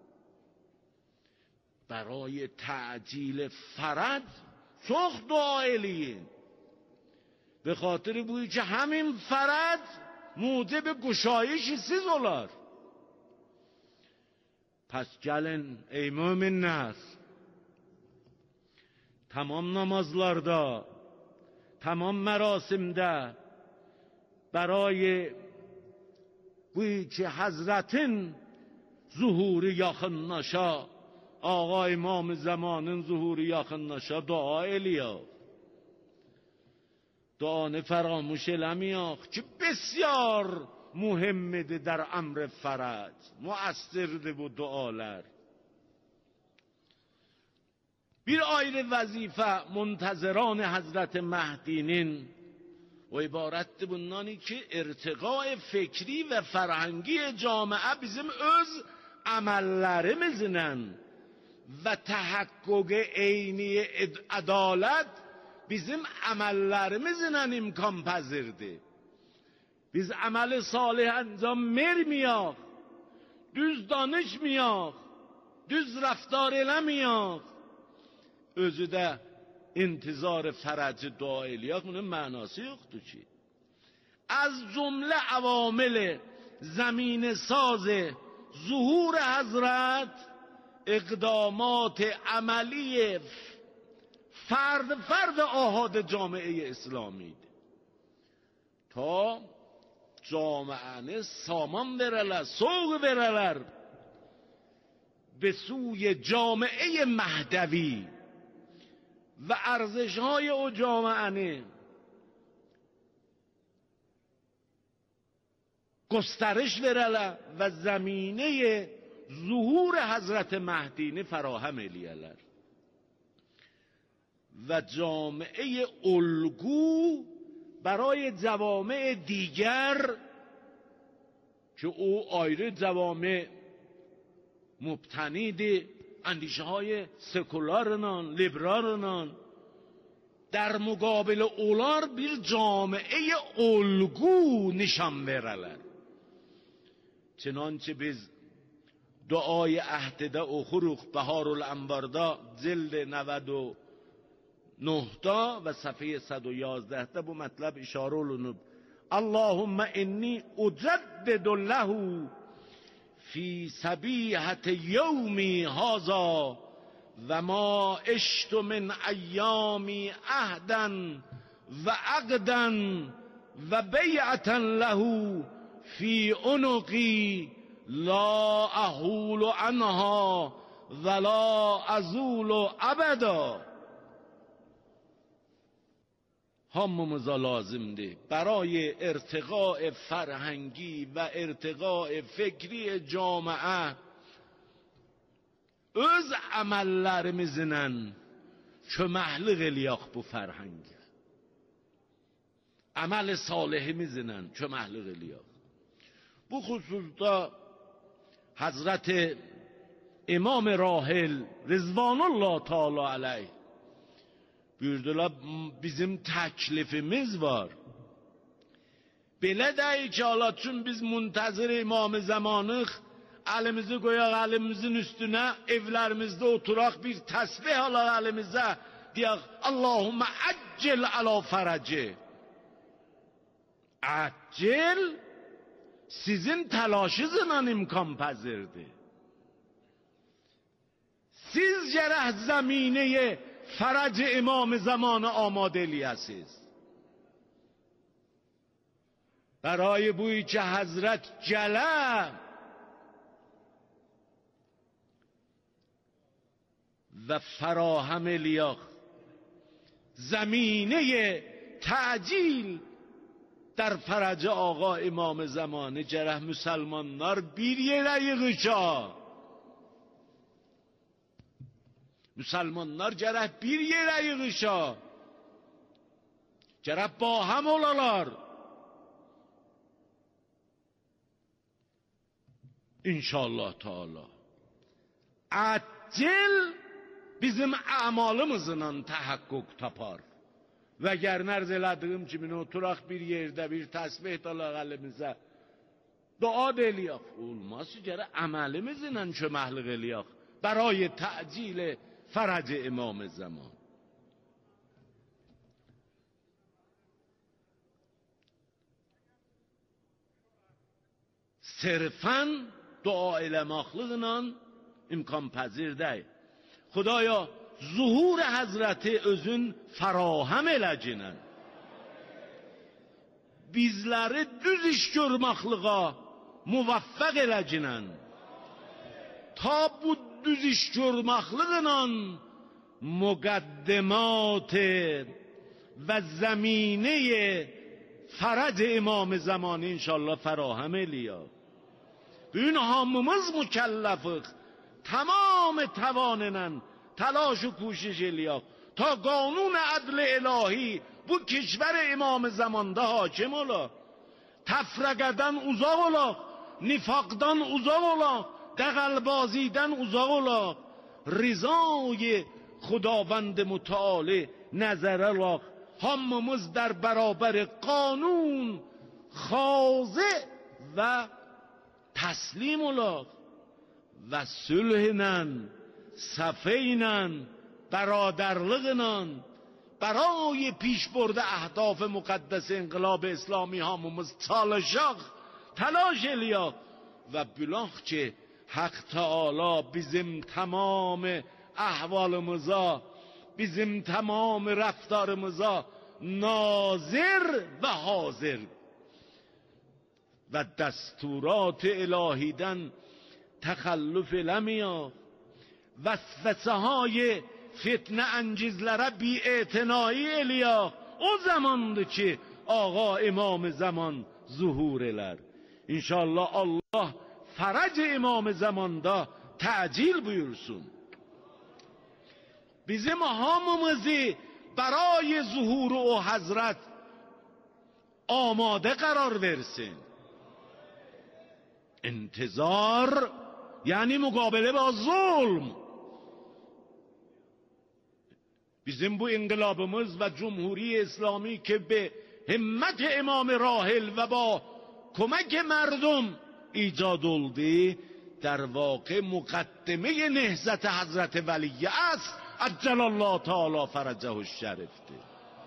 برای تعجیل فرج çok dua eləyin. به خاطر بویی که همین فرج موجب گشایش siz olar. پس gelin ey müminler, tamam namazlarda, tamam merasimde برای بویی که حضرتin zuhuru yaxınlaşa, آقا امام zamanın zuhuru yaxınlaşa dua eliyor. دعانه فراموش eləmiyək ki بسیار مهمdir در امر فرج، مؤثرdir bu dualar. bir ayrı vazife منتظران حضرت مهدی'nin و عبارتdir bundan ki ارتقاء فکری و فرهنگی جامعه bizim öz amellerimizle ve tahakkuk eyni adalet bizim amellerimizle imkan pazirdir. Biz ameli salih انجام vermiyoruz, düz danışmıyoruz, düz raftar eləmiyoruz. Özü de intizar فرج dua eliyor. Bunun manası yoktur ki. از جمله عوامل زمین ساز ظهور حضرت اقدامات عملی فرد فرد آحاد جامعه اسلامی تا جامعه سامان برلر، سوق برلر به سوی جامعه مهدوی و ارزش های او جامعه گسترش برلر و زمینه ظهور حضرت مهدی فراهم الیلر و جامعه الگو برای جوامع دیگر که او آیره جوامع مبتنی اندیشه های سکولارنان، لیبرالنان در مقابل اولار bir جامعه الگو نشان vererler. چنانچه biz دعای اهدده و خروق بهارالانوار'da جلد نود و نه تا و صفحه صد و یازده تا bu مطلب اشاره olunub. اللهم انی اجدد له فی صبیحة یومی هذا و ما عشت من ایامی عهدا و عقدا و بیعتا له فی عنقی لا احول عنها ولا ازول ابدا. هممزا لازمده برای ارتقاء فرهنگی و ارتقاء فکری جامعه öz əməllərimizlə köməklik eləyək bu fərhəngə. Əməl salihimizlə köməklik eləyək. Bu xüsusda Həzrət İmam Rahil Rizvanullah Teala aleyh buyurdular, bizim təklifimiz var. Belə deyik ki, Allah üçün biz müntəzir İmam-ı Zamanıq, əlimizi qoyaq əlimizin üstünə, evlərimizdə oturaq, bir təsbih alaq əlimizə, deyək, Allahümmə əccil əla fərəci. Əccil sizin təlaşınızla imkan pəzirdir. Siz gərək zəminəyə fərəci İmam-ı Zamanı آماده eləyəsiz. برای بویی که حضرت جله و فراهم الیاق زمینه تعجیل در فرج آقا امام زمانه جرح مسلمانlar bir yere yığışa. Müslümanlar cerah bir yere yığışa. Cerah baham olalar. İnşallah Teala. Acil bizim amalımızla tahakkuk tapar. Və gər nərz elədiyim kimi oturaq bir yerdə bir təsbih dalaq əlimizə, dua eləyək. Olmaz ki, gərək əməlimizlə köməklik eləyək برای تعجیل فرج امام زمان. صرفاً dua eləməkliklə imkan pəzir deyil. Xudaya zuhur Həzrəti özün fərahəm eləcənən. Bizləri düz iş görməkliğa muvaffaq eləcənən. Ta bu düz iş görməkliğlə müqəddimات və zəminəyə fərəc İmam-ı Zamanı inşallah fərahəm eləyək. Bugün hamımız mükəlləfiq. Tamam توانla تلاش و کوشش eləyək تا قانون عدل الهی bu کشور امام زمانده حاکم olaq. Təfrəqədən uzaq olaq, nifaqdan uzaq olaq, dəğəlbazیdən uzaq olaq. Rizای خداوند متعال نظر olaq. Hamımız در برابر قانون خاضع و تسلیم olaq və sülhlə, صفینًا، برادرلığla برای پیش برده اهداف مقدس انقلاب اسلامی hamımız çalışaq, تلاش eləyək və bilaq ki Hak Teala bizim tamam ahvalımıza, bizim tamam raftarımıza nazir ve hazır ve دستورات الهیدن تخلف لمیاد. وسوسه های فتنه انگیزلره بی اعتنایی eləyək. O zamandır ki آقا امام زمان ظهور elər. İnşallah Allah فرج امام zamanda تعجیل buyursun. Bizim hamımızı برای ظهور o حضرت آماده قرار versin. انتظار یعنی مقابله با ظلم. Bizim bu انقلابımız ve Cumhuri İslami که به همت امام راحل و با کمک مردم ایجاد oldu در واقع مقدمه نهضت حضرت ولی است عجل الله تعالی فرجه الشریف'tir.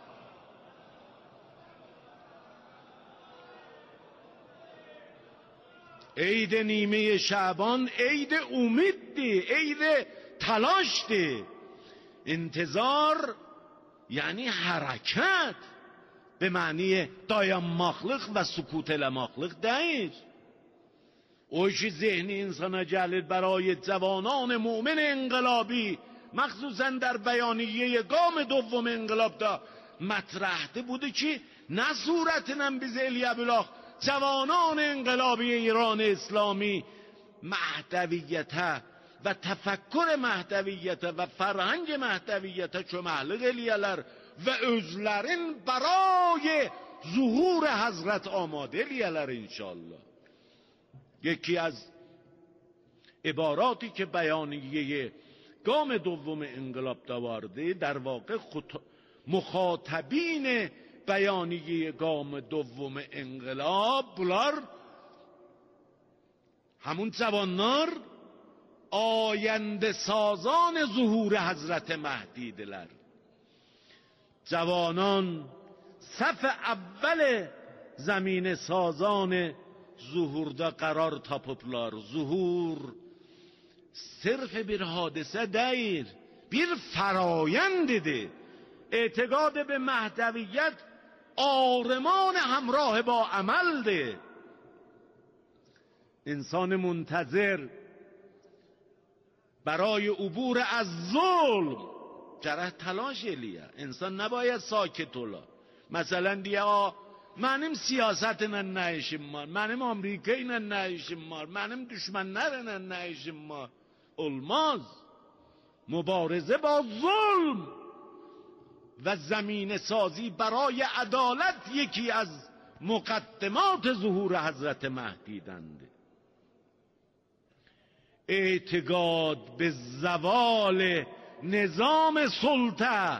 عید نیمه شعبان عید امیدdi, عید تلاشdi. انتظار یعنی حرکت به معنی dayanmaqlıq və sukut eləmaqlıq deyil. اوشی ذهنی انسان جلد برای جوانان مؤمن انقلابی مخصوصا در بیانیه گام دوم انقلاب دا مطرحته بوده که نه صورتنم بیز الیابلاخ جوانان انقلابی ایران اسلامی مهدویت و تفکر مهدویت و فرهنگ مهدویت çöməklik eləyələr və özlərin برای ظهور حضرت آماده eləyələr inşallah. یکی از عباراتی که بیانیه گام دوم انقلاب داورده در واقع مخاطبین بیانیه گام دوم انقلاب bunlar همون جوانlar آینده سازان ظهور حضرت مهدیدilər. جوانان صف اول زمین سازان ظهورda قرار tapıblar. Zuhur صرف bir hadise değil, bir ferayendidir. اعتقاد به مهدویت آرمان همراه با عملده. انسان منتظر برای عبور از ظلم جره تلاش الیه. انسان نباید ساکت ola. مثلا دیگه benim siyasetle ne işim var, benim Amerika ile ne işim var, benim düşmanlarla ne işim var. Olmaz. مبارزه با ظلم و زمین سازی برای عدالت یکی از مقدمات ظهور حضرت مهدی دنده. اعتقاد به زوال نظام سلطه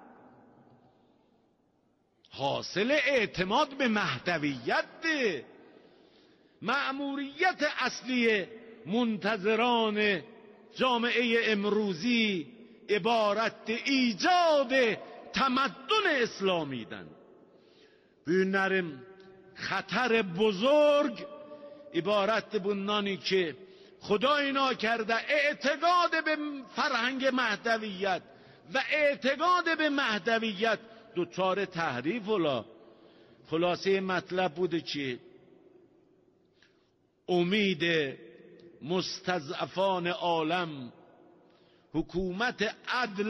حاصل اعتماد به مهدویت ده. مأموریت اصلی منتظران جامعه امروزی عبارت ایجاد تمدن اسلامیدن. Günlerim خطر بزرگ عبارت bundanı که خدای ناکرده اعتقاد به فرهنگ مهدویت و اعتقاد به مهدویت دوچار تحریف ola. خلاصه مطلب بوده که امید مستضعفان عالم حکومت عدل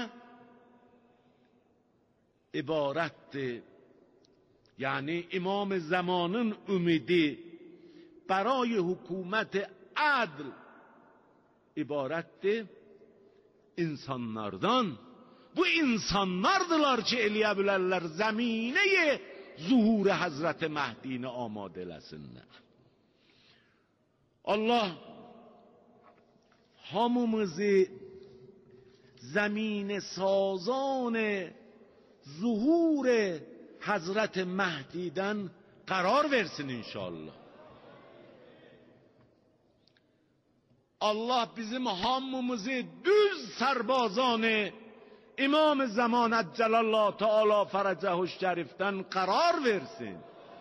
عبارت یعنی امام زمانın ümidi برای حکومت عدل ibarettir insanlardan. Bu insanlardılar ki eləyə bilərlər zəminəyə zuhur Hazreti Məhdini amade eləsinlər. Allah hamımızı زمین سازان ظهور حضرت مهدی'den قرار versin inşallah. Allah bizim hamımızı düz serbazane İmam Zamanat Celallah Teala Ferecehu Şerif'ten karar versin.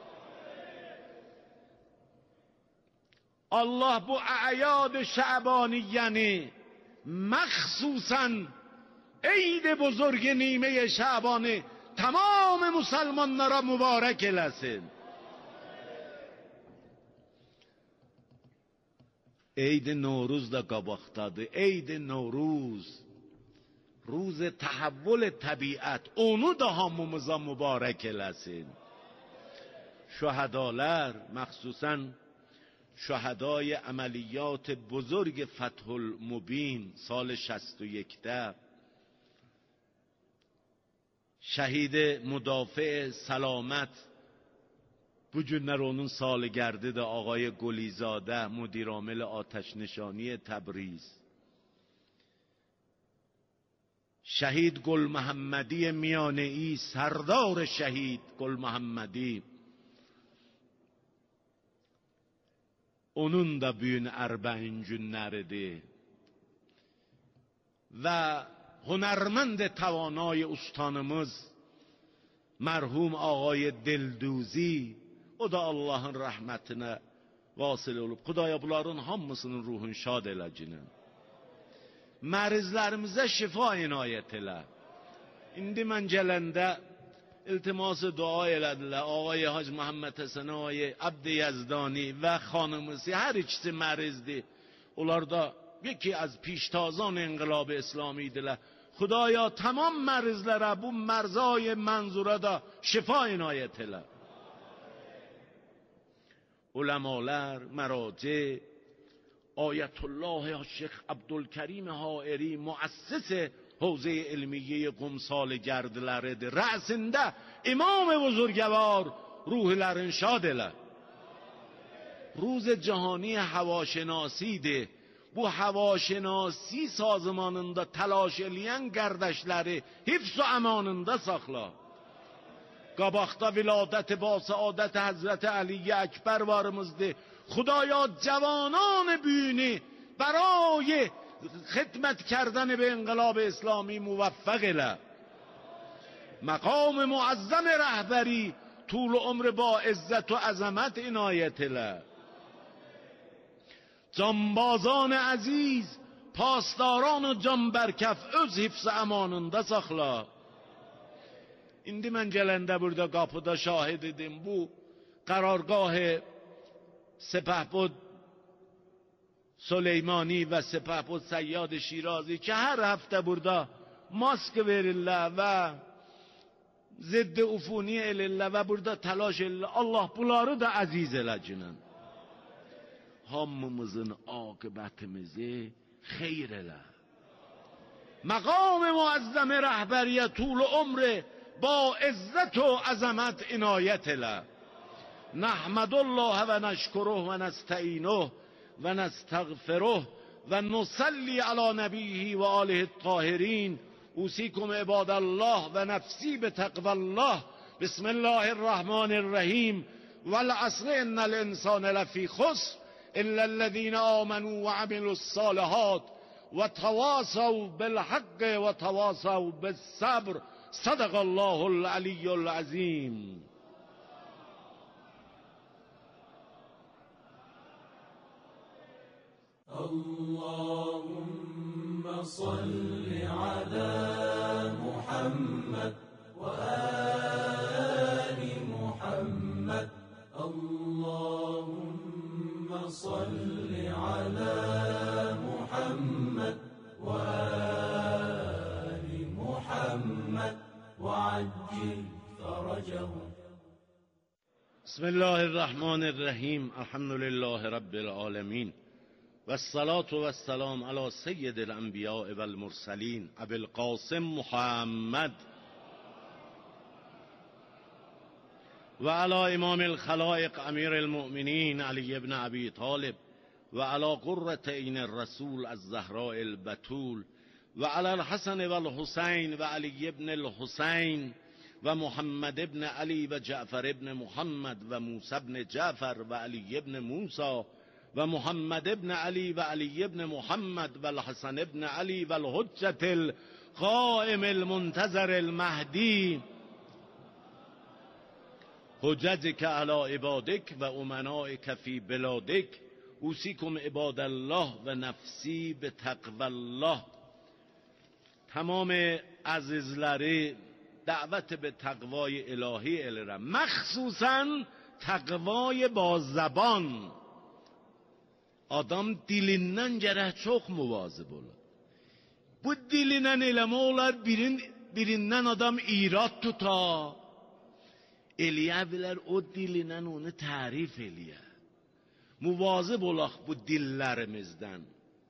Allah bu a'yad-ı şabaniyeni mخصوصاً عید بزرگ نیمه شعبانی تمام مسلمانlara mübarek eləsin. عید نوروز da qabaqdadır. عید نوروز روز تحول طبیعت onu da hamımıza mübarek eləsin. شهداlar مخصوصاً شهدای عملیات بزرگ فتح المبین سال شصت و یک ده şehid مدافع سلامت bu günler onun سالگرده آقای گلیزاده مدیرعامل آتش نشانی تبریز شهید گل محمدی میانه‌ای سردار شهید گل محمدی onun da bugün ərbəin günləridir və hünərmend توانای ustanımız mərhum ağay Dilduzi o da Allahın rəhmətinə vasil olub. Xudaya bunların hamısının ruhun şad eləcinin. Mərizlərimizə şifa inayət elə. İndi mən gələndə التماس دعای لدله آقای حاج محمد حسن آقای عبد یزدانی و خانمسی هر چیز مریض دی اولاردا یکی از پیشتازان انقلاب اسلامی دله خدایا تمام مریضلره bu مرزای منظوره da şifa inayet ele. علماlar مراجع آیت الله شیخ عبدالکریم حائری مؤسس حوزه علمیه قم سالگردلره de رأسنده امام بزرگوار روحلرین شاد ele. روز جهانی هواشناسی de bu havaşenasi sazmanında telaş eləyen kardeşleri hifz-u amanında sakla. Qabaqda viladət ba saadet Hazreti Ali Ekber varımızdı. Xudaya cavanان büyünü برای خدمت کردن به انقلاب اسلامی موفق ele. مقام معظم رهبری طول عمر با عزت و عظمت عنایت ele. Canbazan aziz, pasdaran can berkef öz hifz amanında saxla. İndi mən gələndə burada qapıda şahid idim bu qarargah Sepahbud Süleymani və Sepahbud Səyyad Şirazi ki hər həftə burada mask verirlər və zidd ufuni elirlər və burada təlaş elirlər. Allah bunları da əziz eləcinin. Hamımızın akıbətimizi xeyr elə. Məqam muazzam rəhbəriyə tul ömrü با عزت و عظمت عنایت اله. نحمد الله و نشکره و نستعینه و نستغفره و نصلی علی نبیه و آله الطاهرین. اوصیکم عباد الله و نفسی به تقوی الله. بسم الله الرحمن الرحیم. والعصر ان الانسان لفی خسر الا الذين آمنوا وعملوا الصالحات وتواصوا بالحق وتواصوا بالصبر. صدق الله العلی العظیم.
اللهم صل على محمد وآل محمد. اللهم صل على محمد وآل محمد وعجل فرجه.
بسم الله الرحمن الرحیم. الحمد لله رب العالمین و الصلاة و السلام علی سید الانبیاء و المرسلین ابی القاسم محمد و علی امام الخلائق امیر المؤمنین علی ابن ابی طالب و علی قرة عین الرسول الزهراء البتول و علی الحسن و الحسین و علی ابن الحسین و محمد ابن علی و جعفر ابن محمد و موسی ابن جعفر و علی ابن موسی و محمد ابن علی و علی ابن محمد و الحسن ابن علی و الحجة القائم المنتظر المهدی. حجتك على عبادك و امنائك فی بلادك. اوصیکم عباد الله و نفسی به تقوی الله. تمام عزیزلری دعوت به تقوای الهی الرم، مخصوصا تقوای با زبان. Adam dilindən gərək çox muvazib olar. Bu dilindən eləmə olar, birin, birindən adam irad tuta. Eləyə bilər, o dilindən onu tərif eləyə. Muvazib olaq bu dillərimizdən.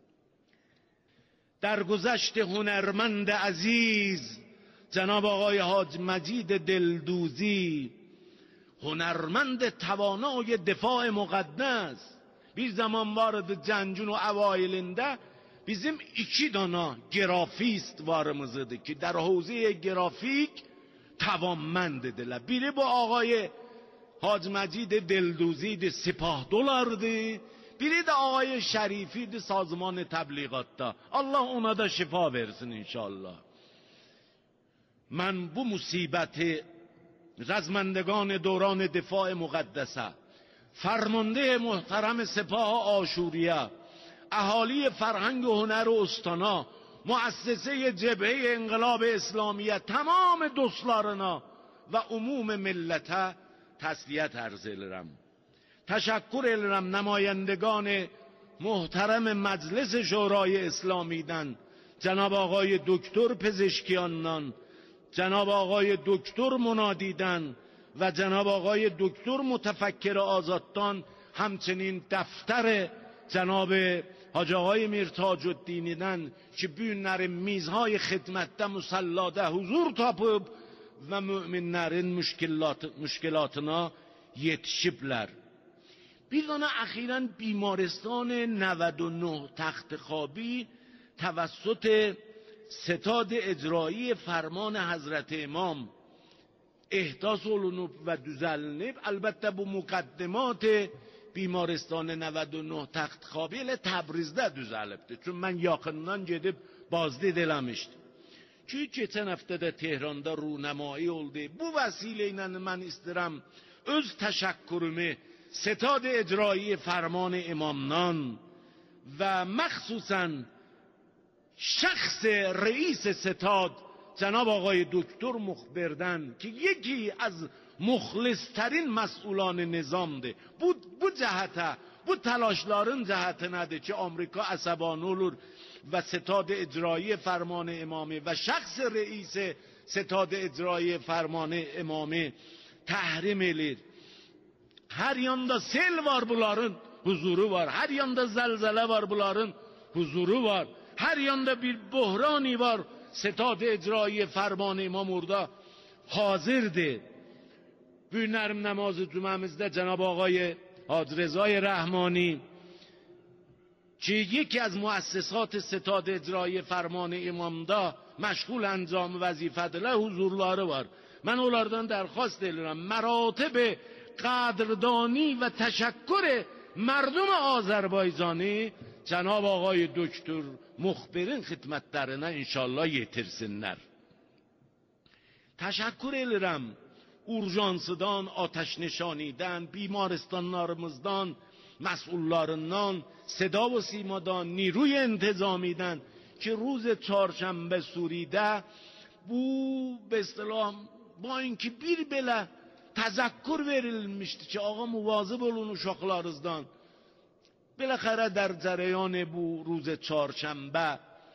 در گذشت هنرمند عزیز جناب آقای حاج مجید دلدوزی، هنرمند توانای دفاع مقدس، bir zaman vardı Cancun availinde bizim iki tane grafist varımızdı ki در حوزه grafik توانمندdiler. Biri bu ağay Hac Mecid Delduzidi Sipahdolardı. Biri de ağay Şerifiydi Sazman Tebliğatta. Allah ona da şifa versin inşallah. من bu musibeti رزمندگان دوران دفاع مقدسه، فرمانده محترم سپاه آشوریه، اهالی فرهنگ و هنر و استانا، مؤسسه جبهه انقلاب اسلامیه، تمام دوستlarına و عموم ملت تسلیت عرض الرم. تشکر الرم نمایندگان محترم مجلس شورای اسلامیدن، جناب آقای دکتر پزشکیانان، جناب آقای دکتر منادیدن و جناب آقای دکتر متفکر آزادتان، همچنین دفتر جناب حاج آقای میرتاج الدینیدن که بünlerin میزهای خدمette musallada huzur tapıp ve müminlerin müşkilat, müşkilatına yetişibler. Bir dana اخیراً بیمارستان نود و نه تخت خوابی توسط ستاد اجرایی فرمان حضرت امام احداث olunub و düzəlinib. البته bu مقدمات بیمارستان نود و نه تخت خوابی elə Təbrizdə düzəlibdir. Çünki mən yaxından gedib bazdid eləmişdim. Ki keçən həftə də Tehranda runəmai oldu. Bu vəsilə ilə mən istəyirəm öz təşəkkürümü ستاد اجرایی فرمان امامنان و مخصوصا شخص رئیس ستاد جناب آقای دکتر مخبردن که یکی از مخلصترین مسئولان نظامdır. Bu, bu cəhətə, bu təlaşların cəhəti nədir ki, Amerika əsəbani olur və ستاد اجرایی فرمان امامی و شخص رئیس ستاد اجرایی فرمان امامی təhrim edir. Her yanda sel var bunların, huzuru var. Her yanda zelzele var bunların, huzuru var. Her yanda bir buhrani var. ستاد اجرایی فرمان امام orada hazırdır. Bugünlerim namazı cümemizde Cenab-ı آقای حاج رضای رحمانی که یکی از مؤسسات ستاد اجرایی فرمان امامda مشغول انجام vəzifədirlər, huzurları var. من onlardan درخواست edirəm مراتب قدردانی و تشکر مردم آذربایجانی جناب آقای دکتر مخبرین xidmətlərinə inşallah yetirsinlər. Təşəkkür edirəm urjansıdan, ateş nişanidən, بیمارستانlarımızdan, مسئولlarından, صدا و سیماdan, نیروی انتظامیdən که روز çarşamba سوریده bu به اصطلاح با اینکه bir belə təzəkkür verilmişdi ki ağa muvazib olun uşaqlarınızdan. Biləxərə در جریان bu روز çarşamba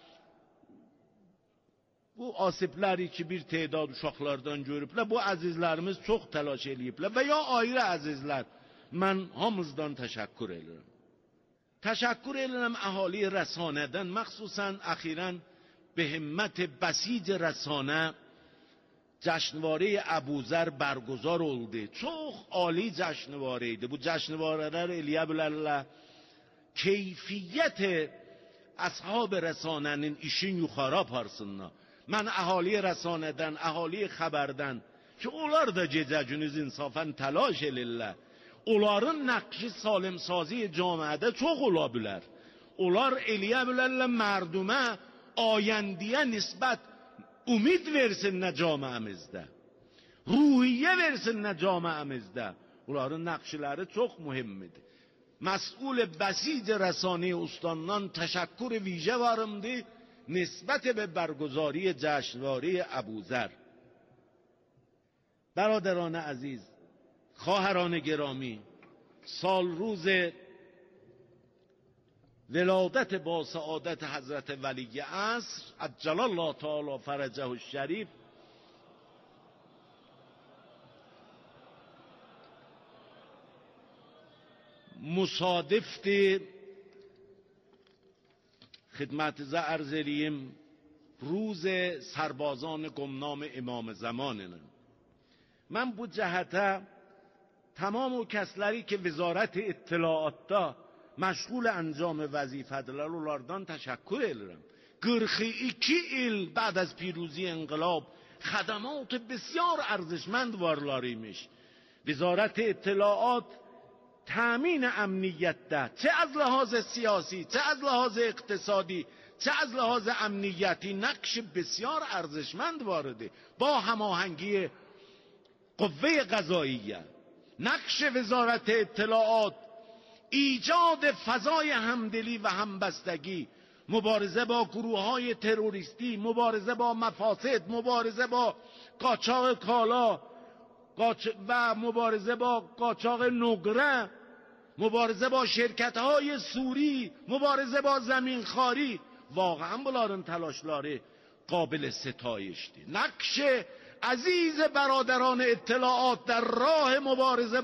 bu asibləri ki bir تعداد uşaqlardan görüblər, bu əzizlərimiz çox təlaş eləyiblər və ya ayrı əzizlər. Mən hamızdan təşəkkür edirəm. Təşəkkür edirəm əhali rəsanədən, məxsusən əxirən به همت بسیج رسانه جشنواره ابوذر برگزار oldu. Çox ali جشنواره idi. Bu جشنوارələr eləyə bilərlər. Keyfiyyət ashab rəsanənin işin yuxarı aparsınlar. Mən əhali rəsanədən, əhali xəbərdən ki onlar da gecə gündüz insafən təlaş edirlər. Onların nəqşi salimsazی camiədə çox ola bilər. Onlar eləyə bilərlər mərdumə آینده نسبت امید versin camiəmizdə. Ruhiyyə versin camiəmizdə. Onların nəqşləri çox mühimdir. Məsul bəsic rəsani ustandan təşəkkür ویژه varımdır نسبت به برگزاری جشنواره ابوذر. برادران عزیز، خواهران گرامی، سال روز ولادت با سعادت حضرت ولی عصر عجل الله تعالی فرجه الشریف مصادفت خدمت عرض eləyim روز سربازان گمنام امام زمانه. من bu cəhətə tamam o kəsləri ki وزارت اطلاعاتda مشغول انجام وظیفه‌دارlar onlardan təşəkkür edirəm. qırx iki il بعد از پیروزی انقلاب خدمات بسیار ارزشمند varlar imiş. وزارت اطلاعات تامین امنیت ده، چه از لحاظ سیاسی، چه از لحاظ اقتصادی، چه از لحاظ امنیتی نقش بسیار ارزشمند وارده. با هماهنگی قوه قضاییه نقش وزارت اطلاعات ایجاد فضای همدلی و همبستگی، مبارزه با گروه‌های تروریستی، مبارزه با مفاسد، مبارزه با قاچاق کالا و مبارزه با قاچاق نقره، مبارزه با شرکت‌های سوری، مبارزه با زمینخواری، واقعا بلارن تلاشلاره قابل ستایش دی. نقش عزیز برادران اطلاعات در راه مبارزه